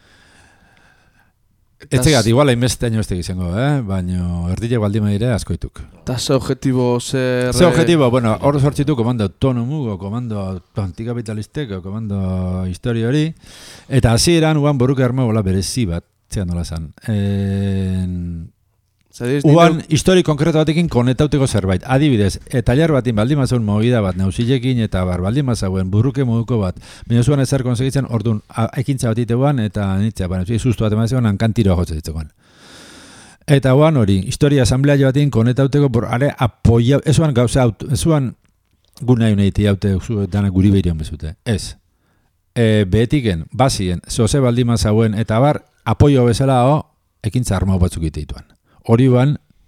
Ez tegat, igual hainbeste aino beste izango, eh? Baina erdilek baldima dire askoituk. Eta ze objetibo, zer... Ze objetibo, bueno, hor sortzitu komando autonomu, komando antikapitalistek, komando historia hori, eta hasi eran uan boruke arma bola berezi bat, zean nola zan. En... Uan histori konkreto batekin konetauteko zerbait. Adibidez, taller batin baldin mazaun movida bat, nausilekin eta bar baldin mazauen burruke moduko bat. Baina zuan ezer konsegitzen, orduan, ekintza bat iteguan, eta nitzea, baina zuhi sustu bat emazean, hankantiro jotzen ditzekoan. Eta uan hori, historia asamblea batin konetauteko, por are apoia, ez zuan gauza, ez zuan guna nahi nahi haute dana guri behirion bezute. Ez. E, behetiken, bazien, zoze baldin mazauen, eta bar, apoio bezala, o, ekintza armau batzuk iteituan. Hori ban,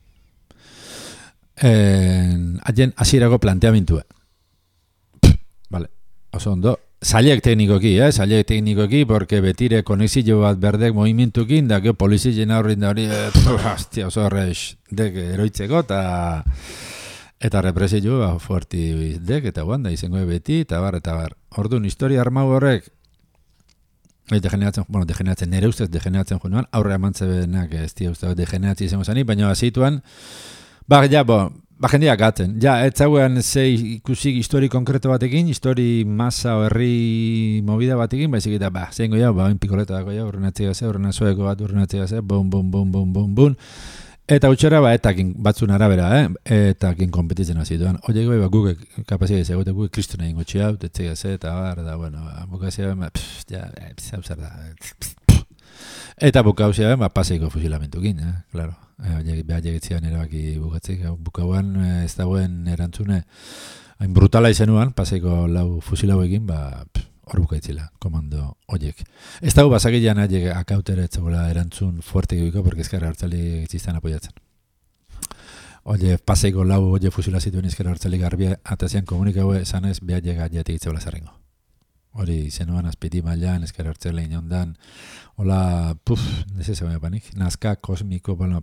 haien hasierako planteamintue. Vale, oso ondo. Zailek teknikoki, eh? Zailek teknikoki, porque betire konexio bat berdek movimentukin, da que polizien aurrin da hori, hostia, oso horreix, dek eroitzeko, eta eta represio ba, fuerti dek, eta guan, da izango beti, eta bar, eta bar. Orduan, historia armau horrek, degeneratzen, bueno, degeneratzen, nire ustez degeneratzen joan, aurre amantzebenak ez dira ustez degeneratzen izango zani, baina azituan, ba, ja, bo, ba, jendeak gaten. Ja, ez zauean ze ikusik histori konkreto batekin, histori masa o herri movida batekin, baizik eta, ba, zeingo ja, ba, pikoleta dako ja, urrenatzea ze, urrenazueko bat urrenatzea ze, bum, bum, bum, bum, bum, bum, eta utxera, ba, etakin batzun arabera, eh? Etakin kompetitzen azituan. Oiek, ba, guk kapazia ez egote, guk kristuna ingo txea, etzea ze, eta bar, da, bueno, bukazia, ba, pff, ja, pff, zer da, pff, eta bukazia, ba, paseiko fusilamentukin, eh? Claro. Oiek, behar jegitzean erabaki bukatzik, bukauan ez dagoen erantzune, hain brutala izenuan, paseiko lau fusilauekin, ba, pff, hor bukaitzila, komando oiek. Ez dago basakilean haiek akautere etzagoela erantzun fuerte gibiko, porque ezkarra hartzali existan apoiatzen. Oye, paseiko lau, oye, fusila zituen izkera hartzelik garbia, atazian komunikau esan ez, behar llega jetik itzebela zerrengo. Hori, zenuan azpiti mailan, ezkera hartzele inondan, hola, puf, nese zegoen panik, nazka, kosmiko, bueno,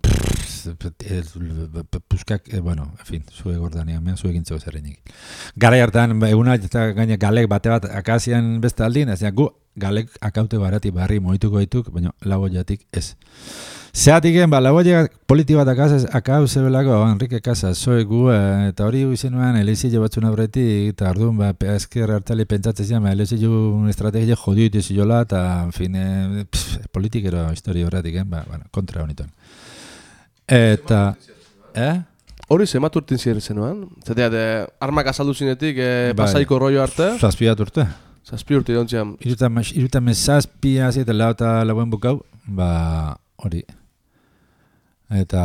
puskak, eh, bueno, en fin, zue gordanean, mea, zue gintzeko zerrenik. Garai hartan, eguna, eta gaine galek bate bat akazian beste aldin, ez gu, galek akaute barati barri mohituko dituk, baina lago jatik ez. Zeatik ba, lago llega politi bat akaz, akau zebelako, Enrique Casas, zoe gu, eta hori izenuan, elizile batzun aurretik, eta orduan, ba, ezker hartali pentsatzen zian, ba, elizile un estrategia jodio itizu jola, eta, en fin, eh, pff, politikero historia horretik, eh? Ba, bueno, kontra honituen. Eta, eh? Hori zemat urtin ziren zenuan? Zateat, eh, armak azaldu zinetik, eh, pasaiko rollo arte? Zazpiat urte. Zazpi urte dontzian. Irutamen zazpia zita lau eta lauen bukau, ba, hori. Eta...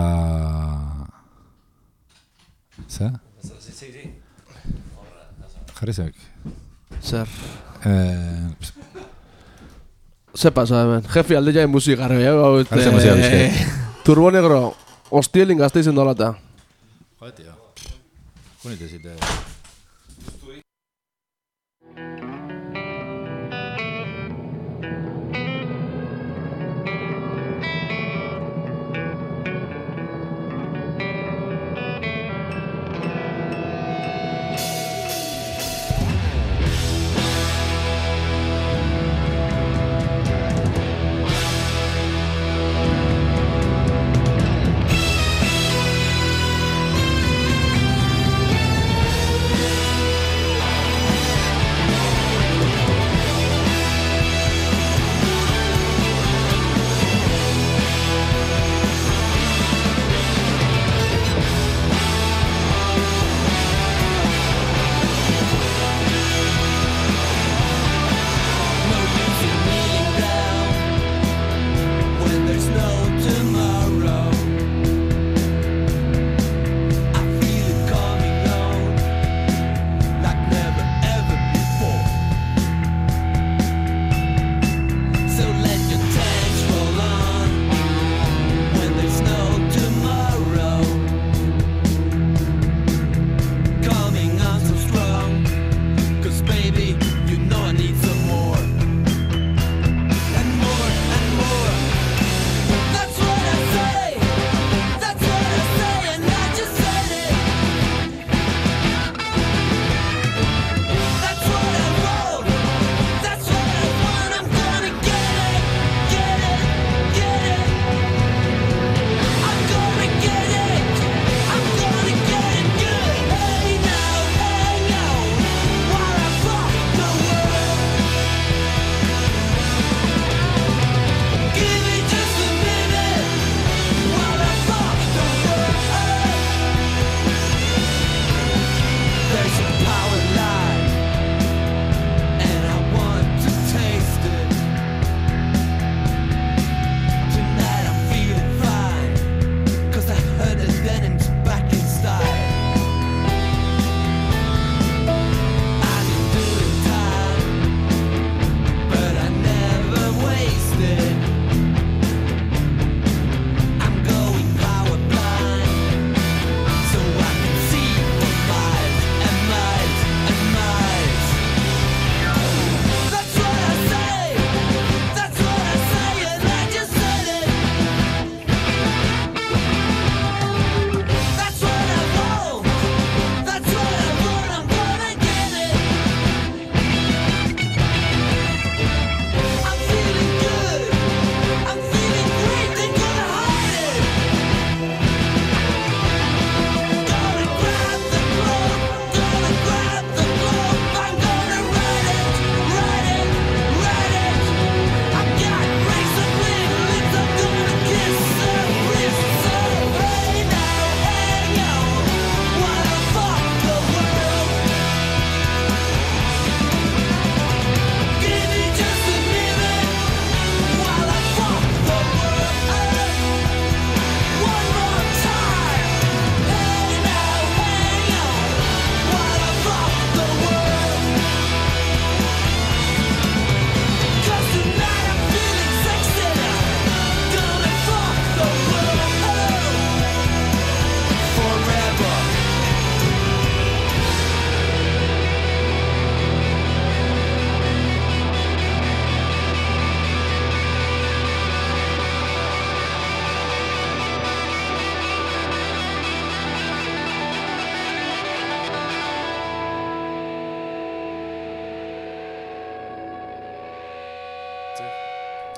Zer? Jarri zeak. Zer? Eh... Zer pasa hemen? Jefi alde jaen musikarri, eh? Jarri zeak musika bizke. Turbo Negro, hostielin gazte izen dolata. Joder, tío. Kunite zite...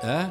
Eh?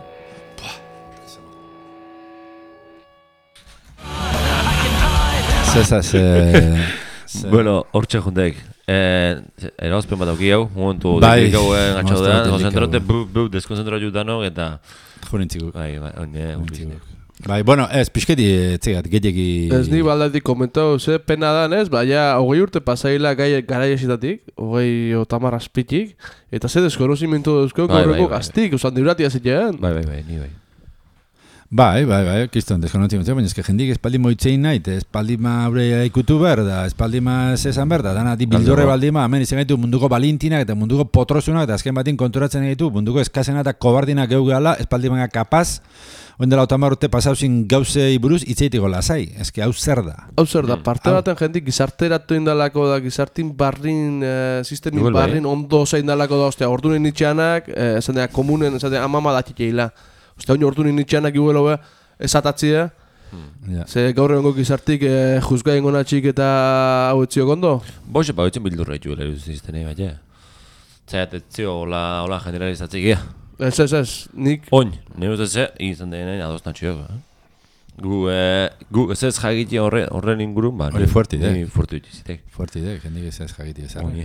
Zezaz, eh... Bueno, hortxe juntek. Eh, erauzpen bat auki hau, momentu Bai, deklik hauen gatxau da, momentu konzentrote, deklik bu, bu, deskonzentratu danok, eta... Jurintzikuk. Bai, bai, oine, unbizne. Bai, bueno, ez, pixketi, etzegat, gehiagi... Ez ni baldatik komentau, ze pena da, ez? Baina, hogei urte pasaila gai garai esitatik, hogei otamar aspitik, eta ze deskonozimiento dauzko Bai, gaurreko bai, bai. gaztik, usan diuratia zitean. Bai, bai, bai, ni bai. Bai, bai, bai, kiston, deskonotzi baina eske jendik espaldi moitzein nahi, espaldi ma aure ikutu behar da, espaldi ma zezan behar da, dana di bildorre baldi ma, hemen izan gaitu munduko balintinak eta munduko potrosunak, eta azken batin konturatzen gaitu, munduko eskasena eta kobardinak geu gehala, espaldi ma kapaz, oindela otamar urte pasauzin gauzei buruz itzeitiko lasai, eske hau zer da. Hau zer da, parte baten jendik gizarteratu indalako da, gizartin barrin, eh, sistemin Igual bai. barrin ondo zein dalako da, ostia, ordunen itxeanak, eh, esan dira, komunen, esan dira, amama datxikeila. Ostia, oin ordunen itxeanak iguelo be, esatatzia, Ja. ze gaur egongo gizartik eh, juzga ingonatxik eta hau etziok ondo. Boxe bagoitzen bildurra ditu gela iruz iztenei, bai, ja. Zaiat, ez zio, hola, hola, generalizatzik, ja. Ez, ez, ez, nik... Oin, nire ustez ze, izan denen adostan txiok, eh? Gu, eh, gu, ez ez jagitia horre, horren ingurun, ba, Hori fuerte idek. Ni fuerte dutizitek. Fuerte idek, jendik ez ez jagiti ezarra. Oie.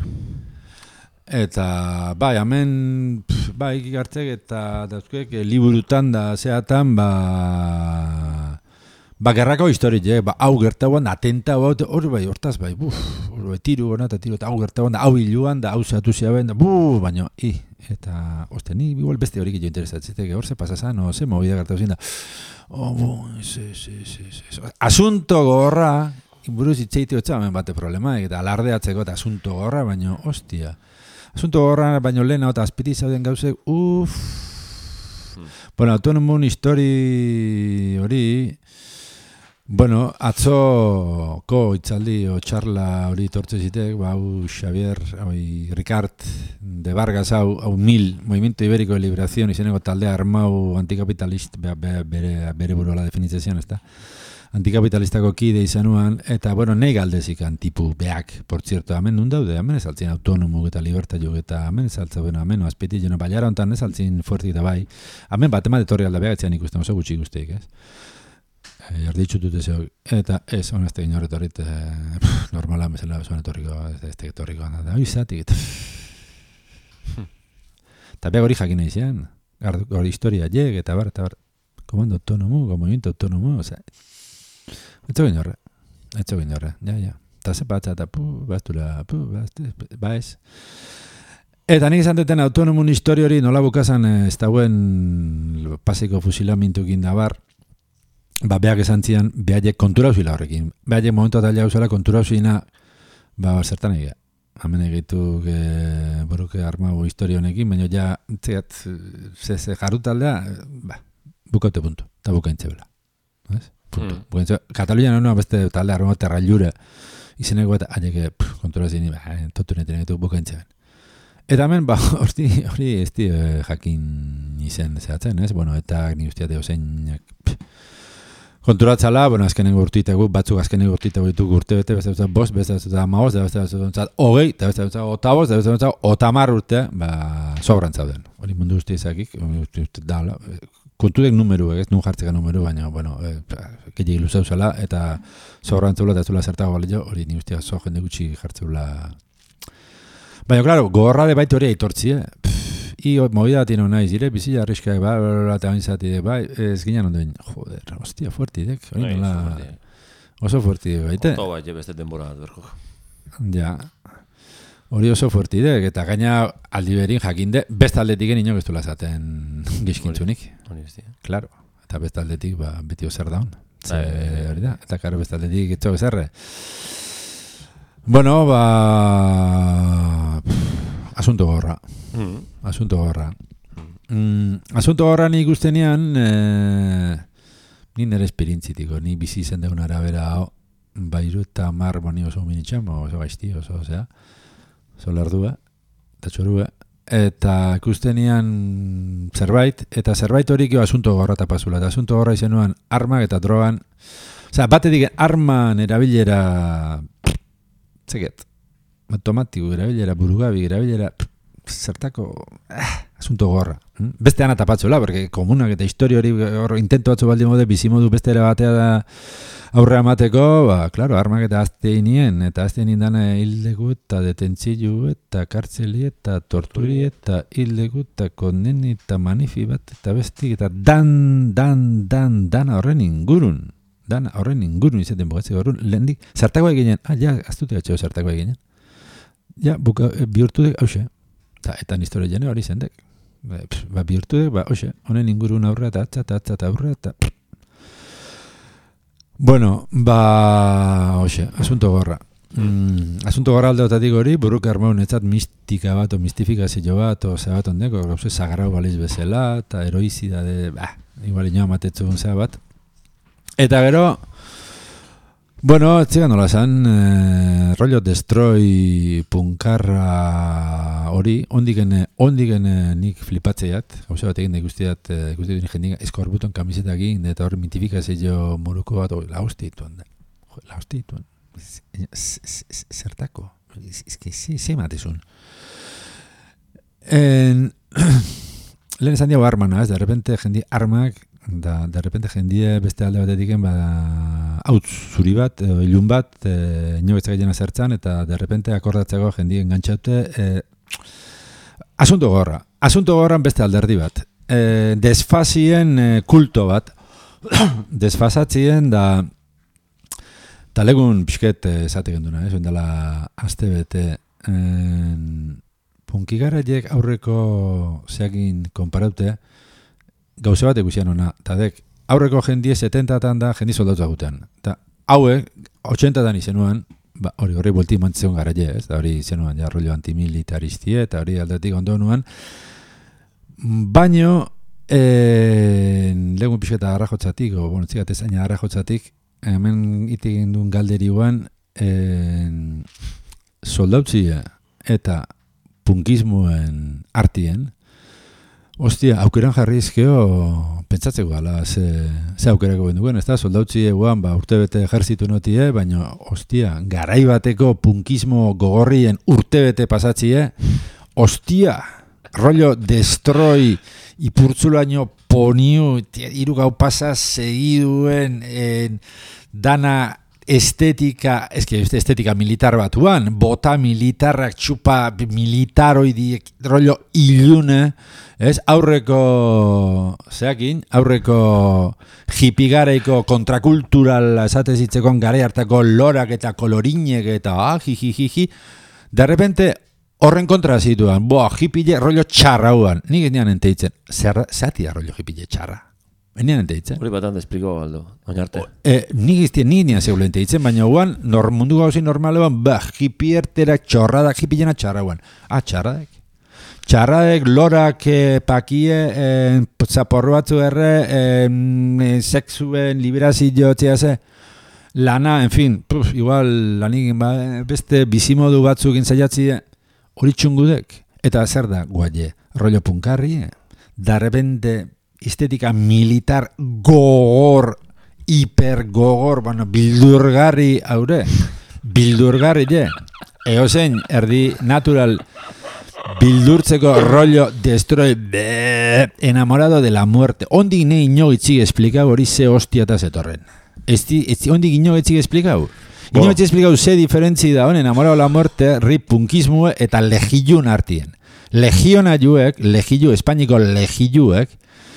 Eta, bai, hemen, pff, bai, ikigartzek eta dauzkek, eh, liburutan da zeatan, ba... Ba, gerrako historit, eh? Ba, hau gertauan, atenta, hau, hor bai, hortaz, bai, buf, hor bai, tiru, gona, eta tiru, eta hau gertauan, da, hau hiluan, da, hau zehatu zeaben, da, buf, baina, i, eta, oste, ni, igual beste horik jo interesatzete, hor ze pasazan, o, ze movida gertau zin da, oh, bu, ze, ze, ze, ze, asunto gorra, buruz itxeite hotza, hemen bate problema, eta alardeatzeko, eta asunto gorra, baina, ostia, asunto gorra, baina lehena, eta azpiti zauden gauzek, uff, hmm. Bueno, autonomun histori hori, bueno, atzoko itzaldi o txarla hori tortze zitek, ba, hau Xavier, hau Ricard de Vargas, hau, hau mil, Movimiento Ibérico de Liberación, izeneko taldea armau antikapitalist, be, be, bere, bere buruala definitzezian, ez da? Antikapitalistako kide izanuan, eta, bueno, nahi galdezikan tipu beak, por cierto, hemen nun daude, hemen ez altzin autonomo eta libertaiok, eta hemen ez altzin, bueno, hemen, azpiti, jeno, baiara hontan ez altzin fuertik da bai, hemen bat emat etorri alda beak, etzean ikusten, oso gutxi ikusteik, ez? Jardi ditut ez eta ez, honazte gino horretorrit, eh, normalan bezala bezuan etorriko, ez da etorriko, da hori zatik, eta beak hori jakin nahi zian, hori historia jeg, eta bar, eta bar, komando autonomo, movimiento autonomo, oza, etzo gino horre, etzo gino horre, ja, ja, eta zepatza, eta pu, bastura, pu, bastura, ba ez. Eta nik izan duten autonomun histori hori nola bukazan ez dauen pasiko fusilamintukin da bar, ba, beak esan zian, behaiek kontura hausila horrekin. Behaiek momentu atalia hausila kontura hausina, ba, zertan egia. Hemen egituk e, boruke armago historia honekin, baina ja, txegat, ze jarrut aldea, ba, bukaute puntu, eta bukaintze bela. Puntu. Mm. Bukaintze, Katalunia nonua beste talde armago terrailure, izeneko eta aieke, kontura zini, ba, totu neten egituk bukaintze ben. Eta hemen, ba, hori, hori ez di eh, jakin izen zehatzen, ez? Bueno, eta ni ustiate oseinak, konturatzala, bueno, azkenengo urtitegu, batzuk azkenengo urtitegu ditu urte bete, beste dut bost, beste dut amaoz, beste dut hogei, beste dut otaboz, beste dut otamar urte, ba, sobran zauden. Hori mundu uste izakik, dala, kontudek numeru, ez, nun jartzeka numeru, baina, bueno, ketik luzau zela, eta sobran zaula, eta zula zertago balio, hori ni ustea zo jende gutxi jartzeula. Baina, klaro, gogorra de baita hori aitortzi, eh? I movida bat ino nahi, zire, bizila arriskak, ba, eta bintzati, ba, ez ginen ondo bine, joder, hostia, fuertidek, hori nola, oso fuertidek, baite? Oto bat, beste denbora bat berko. Ja, hori oso fuertidek, eta gaina aldi berin jakinde, beste aldetik inok ez du lazaten gizkintzunik. Hori ez dira. Claro, eta beste aldetik, ba, beti ozer daun. Hori da, eta karo beste aldetik etxo bezerre. Bueno, ba, asunto gorra. Mm. Asunto gorra. Mm, asunto gorra nik ustenean, eh, ni nire esperintzitiko, ni bizi izan deun arabera, bairu eta mar boni oso minitxan, oso gaizti, oso, osea, oso lardua, eta txorua, eta ikustenean zerbait, eta zerbait horik jo asunto gorra tapazula, eta asunto gorra izenuan armak eta drogan, osea, batetik arman erabilera, txeket, automatiko erabilera, burugabi erabilera, zertako, ah, asunto gorra. Beste ana tapatzula, porque komunak eta historia hori hor intento batzu baldin mode bizimodu beste ere batea da aurre amateko, ba, claro, armak eta azteinien, eta azteinin dana hildegu eta detentzilu eta kartzeli eta torturi eta hildegu eta kondeni eta manifi bat eta bestik eta dan, dan, dan, dana horren ingurun. Dana horren ingurun izaten bukatzeko horren, lehendik, zartakoa eginen, ah, ja, aztute gatxego zartakoa eginen. Ja, buka, e, bihurtu dek, hause. Ta, eta niztore jene hori zendek. Ba, ba bihurtu dek, ba, hause, honen ingurun aurra eta atza, eta atza, eta aurra, eta... Bueno, ba, hoxe, asunto gorra. Mm, asunto gorra aldeotatik hori, buruk armaun etzat mistika bat, o mistifikazio bat, o zebat ondeko, grauze, sagrau baliz bezala, eta heroizidade, bah, igual inoa matetzugun zea bat. Eta gero, bueno, txigan nola zan, eh, rollo destroy punkarra hori, ondiken, ondiken nik flipatzeiat, gauza bat egin da ikustiat, ikustiat duen jendik eskorbuton kamisetak egin, eta hori mintifikazio moruko bat, oi, la hosti dituen, la hosti dituen, zertako, ezki, ze matizun. Lehen esan diago armana, ez, de repente jendi armak, da, de repente jendie beste alde batetik bada hautz zuri bat, edo ilun bat, e, inogetzak egin zertzan, eta de repente akordatzeko jendie engantxaute, e, asunto gorra, asunto gorran beste alderdi bat, e, desfazien e, kulto bat, desfazatzien da, eta legun pixket esate genduna, ez, dela aste bete, e, punkigarraiek aurreko zeakin konparaute, gauze bat ikusian ona, eta dek, aurreko jendie setentatan da jendi soldatu agutean. Eta hauek, ochentatan izenuan, ba, hori horri buelti mantzion garaie, ez, da hori izenuan, ja, rollo antimilitaristie, eta hori aldetik ondo nuan, baino, e, legun pixeta arrajotzatik, o, bueno, txigat ezaina arrajotzatik, hemen itik induen galderioan, e, soldautzie eta punkismoen artien, ostia, aukeran jarri izkeo, pentsatzeko gala, ze, ze aukerako benduen, ez da, soldautzi eguan, ba, urtebete ejerzitu notie, baina, ostia, garai bateko punkismo gogorrien urtebete pasatzie, ostia, rollo destroy, ipurtzulaino poniu, hiru gau pasa segiduen, en, dana estetika, eske estetika militar batuan, bota militarrak txupa militaroidiek, rollo ilune, ez, aurreko zeakin, aurreko hipigareiko kontrakultural esatezitzekon gare hartako lorak eta kolorinek eta ah, jijijiji, de repente horren kontra zituan, boa, hipile rollo txarra huan, nik enean enteitzen, zerratia rollo hipile txarra. Enean enteitzen. Hori batan despliko, Aldo, baina arte. E, nik iztien, nik enean zegoen enteitzen, baina huan, nor, mundu gauzi normalean, ba, hipierterak txorradak, hipilena txarra huan. Ah, txarradek. Txarradek, lorak, eh, pakie, eh, zaporru batzu erre, eh, sexuen liberazio txeaze, lana, en fin, puf, igual, lanik, ba, beste bizimodu batzuk intzaiatzi, hori txungudek. Eta zer da, guaie, rollo punkarri, da repente, estetika militar gogor, hipergogor, bueno, bildurgarri haure, bildurgarri, je, eozen, erdi natural, bildurtzeko rollo destroy, be, enamorado de la muerte. Ondik ne ino itxik esplikau hori ze hostia eta zetorren. Esti, esti, ondik ino itxik esplikau? Ino itxik esplikau ze diferentzi da hon, enamorado de la muerte, rip punkismo eta legilun artien. Legiona juek, legilu, espainiko legiluek,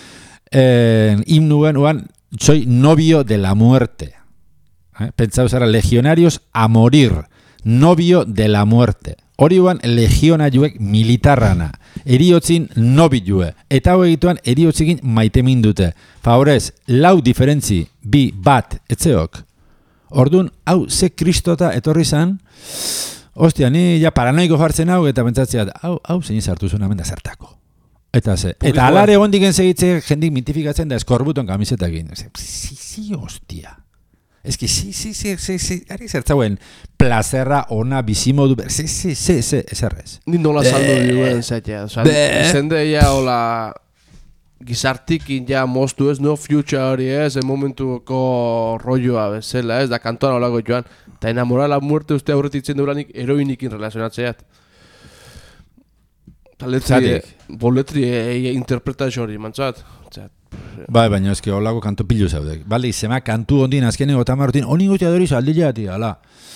eh, himnuen uan, soy novio de la muerte. Eh? Pentsau zara, legionarios a morir, novio de la muerte. Hori uan legionarioek militarrana, eriotzin nobilue, eta hau egituan eriotzikin maitemin dute. Favorez, lau diferentzi, bi, bat, etzeok. Ordun hau ze kristota etorri zan, ostia, ni ja paranoiko jartzen hau, eta pentsatzea, hau, hau zein zartu zuen amenda zertako. Eta ze, eta alare hondiken segitze jendik mintifikatzen da eskorbuton kamisetakin. Si, si, ostia. Ez ki, si, si, si, si, si, ari zertzauen plazerra, ona, bizimodu, si, si, si, si, ez errez. Ni nola saldo duen zaitea, oza, zende ya hola gizartikin ja moztu ez, no future hori ez, en momentuko rolloa bezala ez, da kantoan holako joan, eta enamora la muerte uste aurretitzen duranik heroinikin relazionatzeat. Letri, boletri e interpretazio hori, mantzat. Bai, baina eski holako kantu pilu zaudek. Bali, zema kantu ondin azkeneko tamarutin, honi guztia dori zaldila, tia, ala.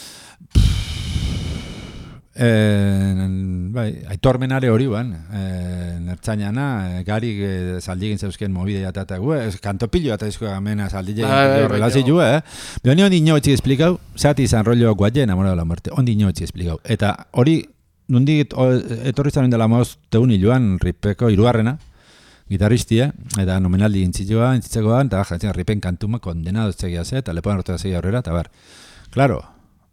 Eh, bai, aitormenare hori ban, eh, nertzainana, eh, garik eh, zaldigin zeuzken mobidea eta gu, eh, kanto pilu eta izko gamena zaldile horrelazi ju, eh. Pero ni ondi nio etxik esplikau, zati izan rollo guaien amorado la muerte, ondi nio etxik esplikau. Eta hori, nundik etorri zaren dela maoz teun hiluan ripeko irugarrena, gitarristia, eta nomenaldi intzitzoa, intzitzekoa, eta jatzen ripen kantuma kondenado etxegia ze, eta lepoan ortega zegia horrela, eta bar. Claro,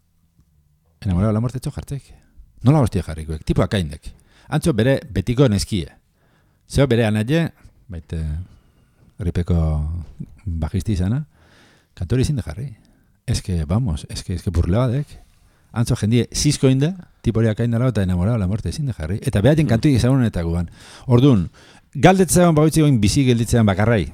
enamorado la muerte etxo jartzek. Nola hostia jarrikoek, tipo akaindek. Antzo bere betiko neskie. Zeo bere anaie, baite ripeko bajisti izana, kantori izin de jarri. Ez que, vamos, ez que, ez que burleadek. Antzo jendie zizko inde, tipo hori akaindala eta enamorado la muerte izin de jarri. Eta behaten kantu izagun eta guban. Orduan, galdetzean bagoitzegoen bizi gelditzean bakarrai.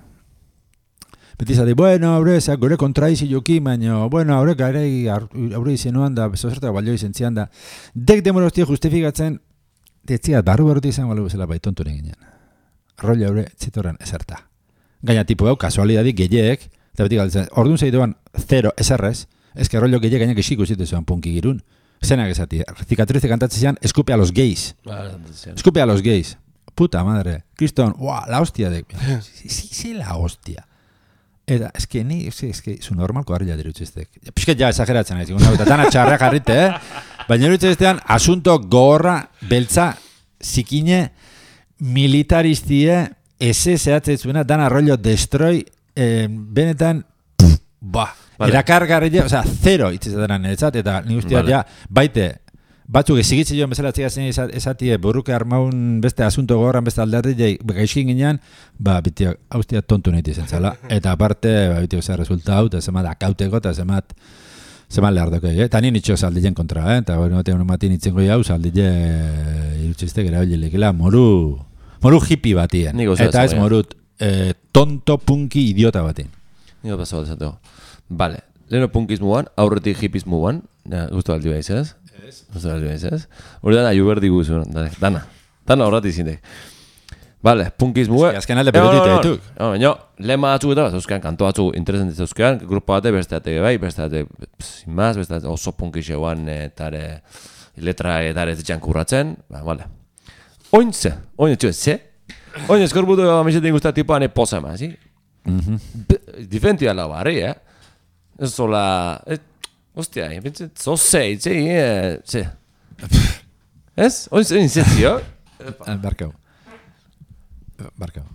Beti zati, bueno, haure, zak, gure kontraizi joki, baina, bueno, haure, garei, haure izenuan da, bezozertak balio izentzian da. Dek demora hostia justifikatzen, detziat, barru barruti izan balu bezala baitonturen ginen. Arrolla haure, txitoran ezerta. Gaina tipu hau, kasualidadik gehiek, eta beti galdetzen, orduan zeiduan, zero, ezerrez, ezke arrollo gehiek gainak esiko zitezuan punki girun. Zenak ezati, zikatrize kantatzean, eskupe a los gays. Eskupe a los gays. Puta madre, kriston, ua, la hostia dek. Si, si, si, la hostia. Eta, eske, ni, eske, eske, zu normalko harrila dirutziztek. Pisket ja, exageratzen aiz, eta dana txarra jarrite, eh? Baina dirutziztean, asunto gorra, beltza, zikine, militaristie, eze zehatzezuena, dana rollo destroy, eh, benetan, pff, ba, vale. Erakargarria, oza, zero itzizatenan niretzat, eta ni guztia vale. Ja, baite, batzuk ezigitzi joan bezala txegazen esatie burruke armaun beste asunto gorran beste alderdi gaizkin ginean, ba, bitia, haustia tontu nahi izen zela. Eta aparte, ba, bitia, oza, resultau, eta zemat akauteko, eta zemat, zemat lehar doko, eh? Eta nien itxo zaldien kontra, eh? Eta bueno, teun matin itzen goi hau, zaldile irutxiztek erabilelikela, moru, moru hippie batien. Eta ez morut, eh, tonto punki idiota batien. Nigo paso bat esateko. Vale, leheno punkizmuan, aurretik hippismuan, ja, guztu aldi baiz, ez? Guztu aldi baiz, ez? Hori dana, juberdi guzu, dana, dana horrati zindek. Vale, punkizmua... Azken alde pelotite dituk. No, no, lema batzuk eta zeuzkean, kanto batzuk interesanti zeuzkean, grupo bate besteate bai, besteate, sin más, besteate oso punkixeuan eta letra eta ez ditxan kurratzen, ba, vale. Ointze, ointze, ze? Ointze, eskorbutu amisetik guztat tipoan e posa ema, zi? Diferenti ala barri, eh? Ez zola... Ostia, bintzen, zo zei, zei, ze... Ez? Ointze, ointze, zio? Barkau. Barkau.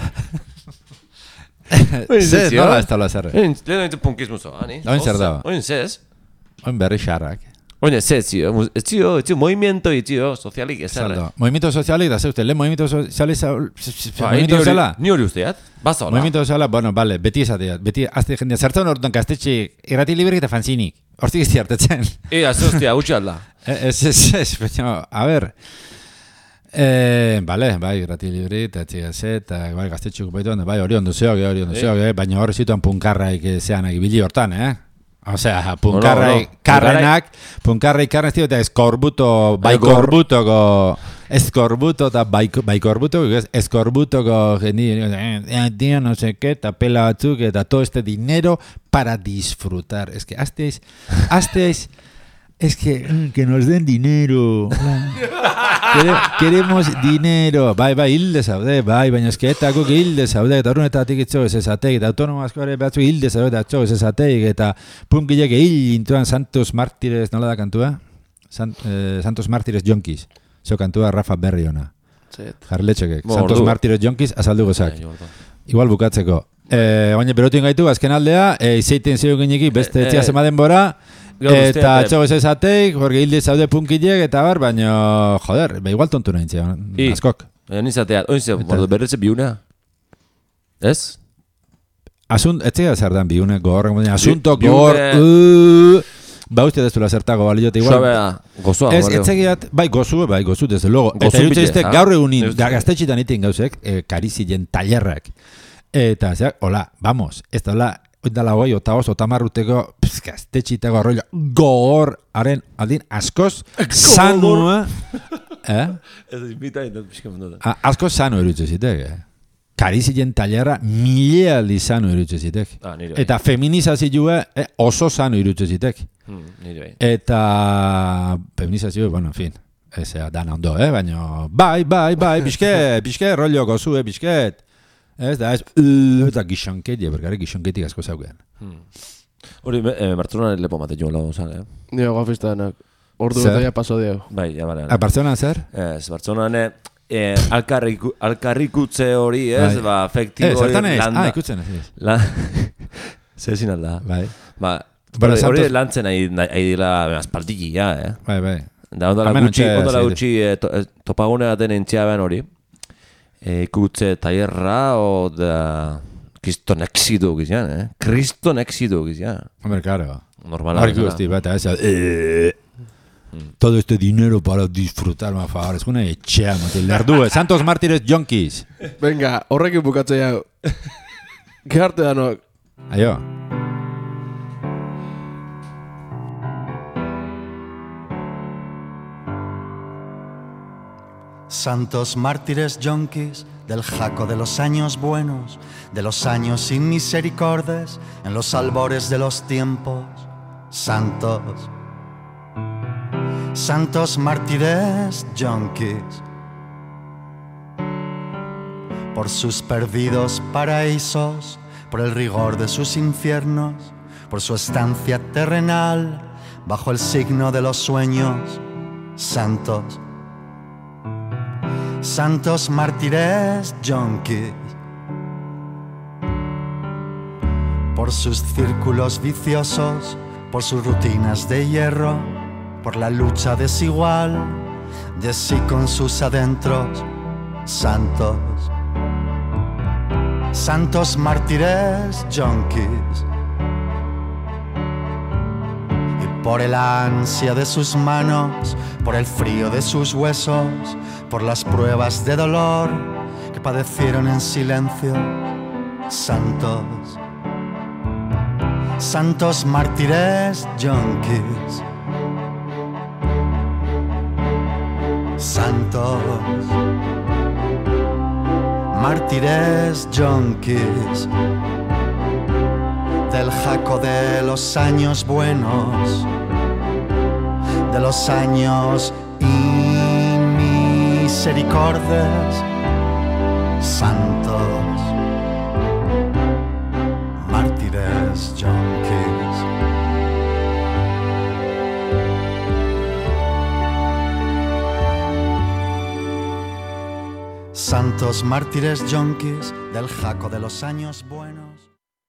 Ointze, zio? Nola ez tala zerre? Lehen ointze punkizmu zo, ani? Oin zer dago? Ointze, ez? Oin berri xarrak. Ointze, ze, zio? Ez zio, ez zio, movimiento, zio, sozialik ez zerre. Movimiento sozialik da zeuzte, lehen movimiento sozialik movimiento soziala? Ni hori usteat? Baza hola? Movimiento soziala, bueno, bale, beti esateat, beti azte jendea, zertzen orduan kastetxik, irrati liberik eta fanzinik. Hortik izti hartetzen. Ea, ez hostia, utxe alda. Ez, ez, ez, a ver... Eh, vale, bai, irrati libri, eta txigazet, eta bai, gaztetxuk baitu, bai, hori ondo zeok, hori ondo zeok, eh? Baina horri zituan punkarraik zean agibili hortan, eh? Osea, punkarraik no, no, no. Karrenak, punkarraik karren zio, eta eskorbuto, baikorbutoko, eskorbuto eta baikorbutoko, eskorbutoko jendi, eh, tío, no sé qué, eta pela batzuk, eta todo este dinero para disfrutar. Es que, azteis, azteis, es que, que nos den dinero. Queremos dinero. Bai, bai, hilde zaude, bai, baina eske eta guk hilde zaude, eta horretatik itxo ez ezateik, eta autonomo asko ere batzu hilde zaude, eta atxo ez ezateik, eta punkilek hil intuan Santos Mártires, nola da kantua? San, eh, Santos Mártires Jonkiz. Zo kantua Rafa Berriona. Jarletxekek. Santos Mártires Jonkiz azaldu gozak. Igual bukatzeko. Eh, Oine, berotin gaitu, azken aldea, eh, izeiten zio gineki, beste etxia zema denbora, eta atxo ez ezateik, jorge hilde zaude punkilek, eta bar, baina, joder, ba, igual tontu nahi txea, askok. Baina nizatea, oinze, bordo berretze biunea? Ez? Asunt, etzea zer dan biune, gogor, asunto, gogor, ba uste dezula zertago baliote igual. Sabea, gozoa, ez, etzegiat, bai gozu, bai gozu, desde luego. Eta irutzeizte, gaur egunin, da gaztetxitan iten gauzek, eh, karizien talerrak. Eta, zeak, hola, vamos, ez da, hola, oindala hoi, ota oso, ota marruteko, gaztetxitako arroio, gogor, haren aldin, askoz, sanua, Eh? Ez imita, eta pixka mundu. A- Asko sano irutze zitek, eh? Karizien talerra mila aldi sano irutze zitek. Ah, nire bai. Eta feminizazioa eh, oso sano irutze zitek. Hmm, nire bai. Eta feminizazio, bueno, en fin, ezea dana ondo, eh? Baina, bai, bai, bai, pixket, pixket, rollo gozu, eh, pixket. Ez da, ez, uh, eta gixonketia, bergare gixonketik asko zaukean. Hmm. Hori, eh, Bartzelonan lepo mate joan lago zan, eh? Nio gafista denak. Ordu Zer? eta ja paso diego. Bai, ja, bale. A Bartzelonan zer? Ez, Bartzelonan eh, alkarriku, alkarrikutze hori, ez, Bai. ba, Eh, efektibo zertan ez? landa. Ah, ikutzen ez. ez. La... Zezin alda. Bai, Ba, Bueno, hori- hori Santos- lantzen nahi, nahi dira aspartiki, ja, eh? bai, bai. Da ondala Hemen gutxi, ontxe, ondala zeide. gutxi eh, to, eh, topagune baten entzia behan hori. Eh, ikutze taierra, o da... Kriston exidu gizan, eh? Kriston exidu gizan. Hombre, claro. Normala. Hori guzti, bat, ez, eh, todo este dinero para disfrutar, ma favor, es una etxea, mate, lerdue, Santos Mártires Junkies. Venga, horrekin bukatzea hau. Geharte danok. Aio. Santos mártires yonquis del jaco de los años buenos, de los años sin misericordes, en los albores de los tiempos. Santos, santos mártires yonquis, por sus perdidos paraísos, por el rigor de sus infiernos, por su estancia terrenal, bajo el signo de los sueños. Santos, santos mártires yonquis, por sus círculos viciosos, por sus rutinas de hierro, por la lucha desigual de sí con sus adentros. Santos, santos mártires yonquis, y por el ansia de sus manos, por el frío de sus huesos, por las pruebas de dolor que padecieron en silencio. Santos, santos mártires yonquis, santos mártires yonquis del jaco de los años buenos, de los años inmisericordes. Santos mártires yonquis. Santos mártires yonquis del jaco de los años buenos.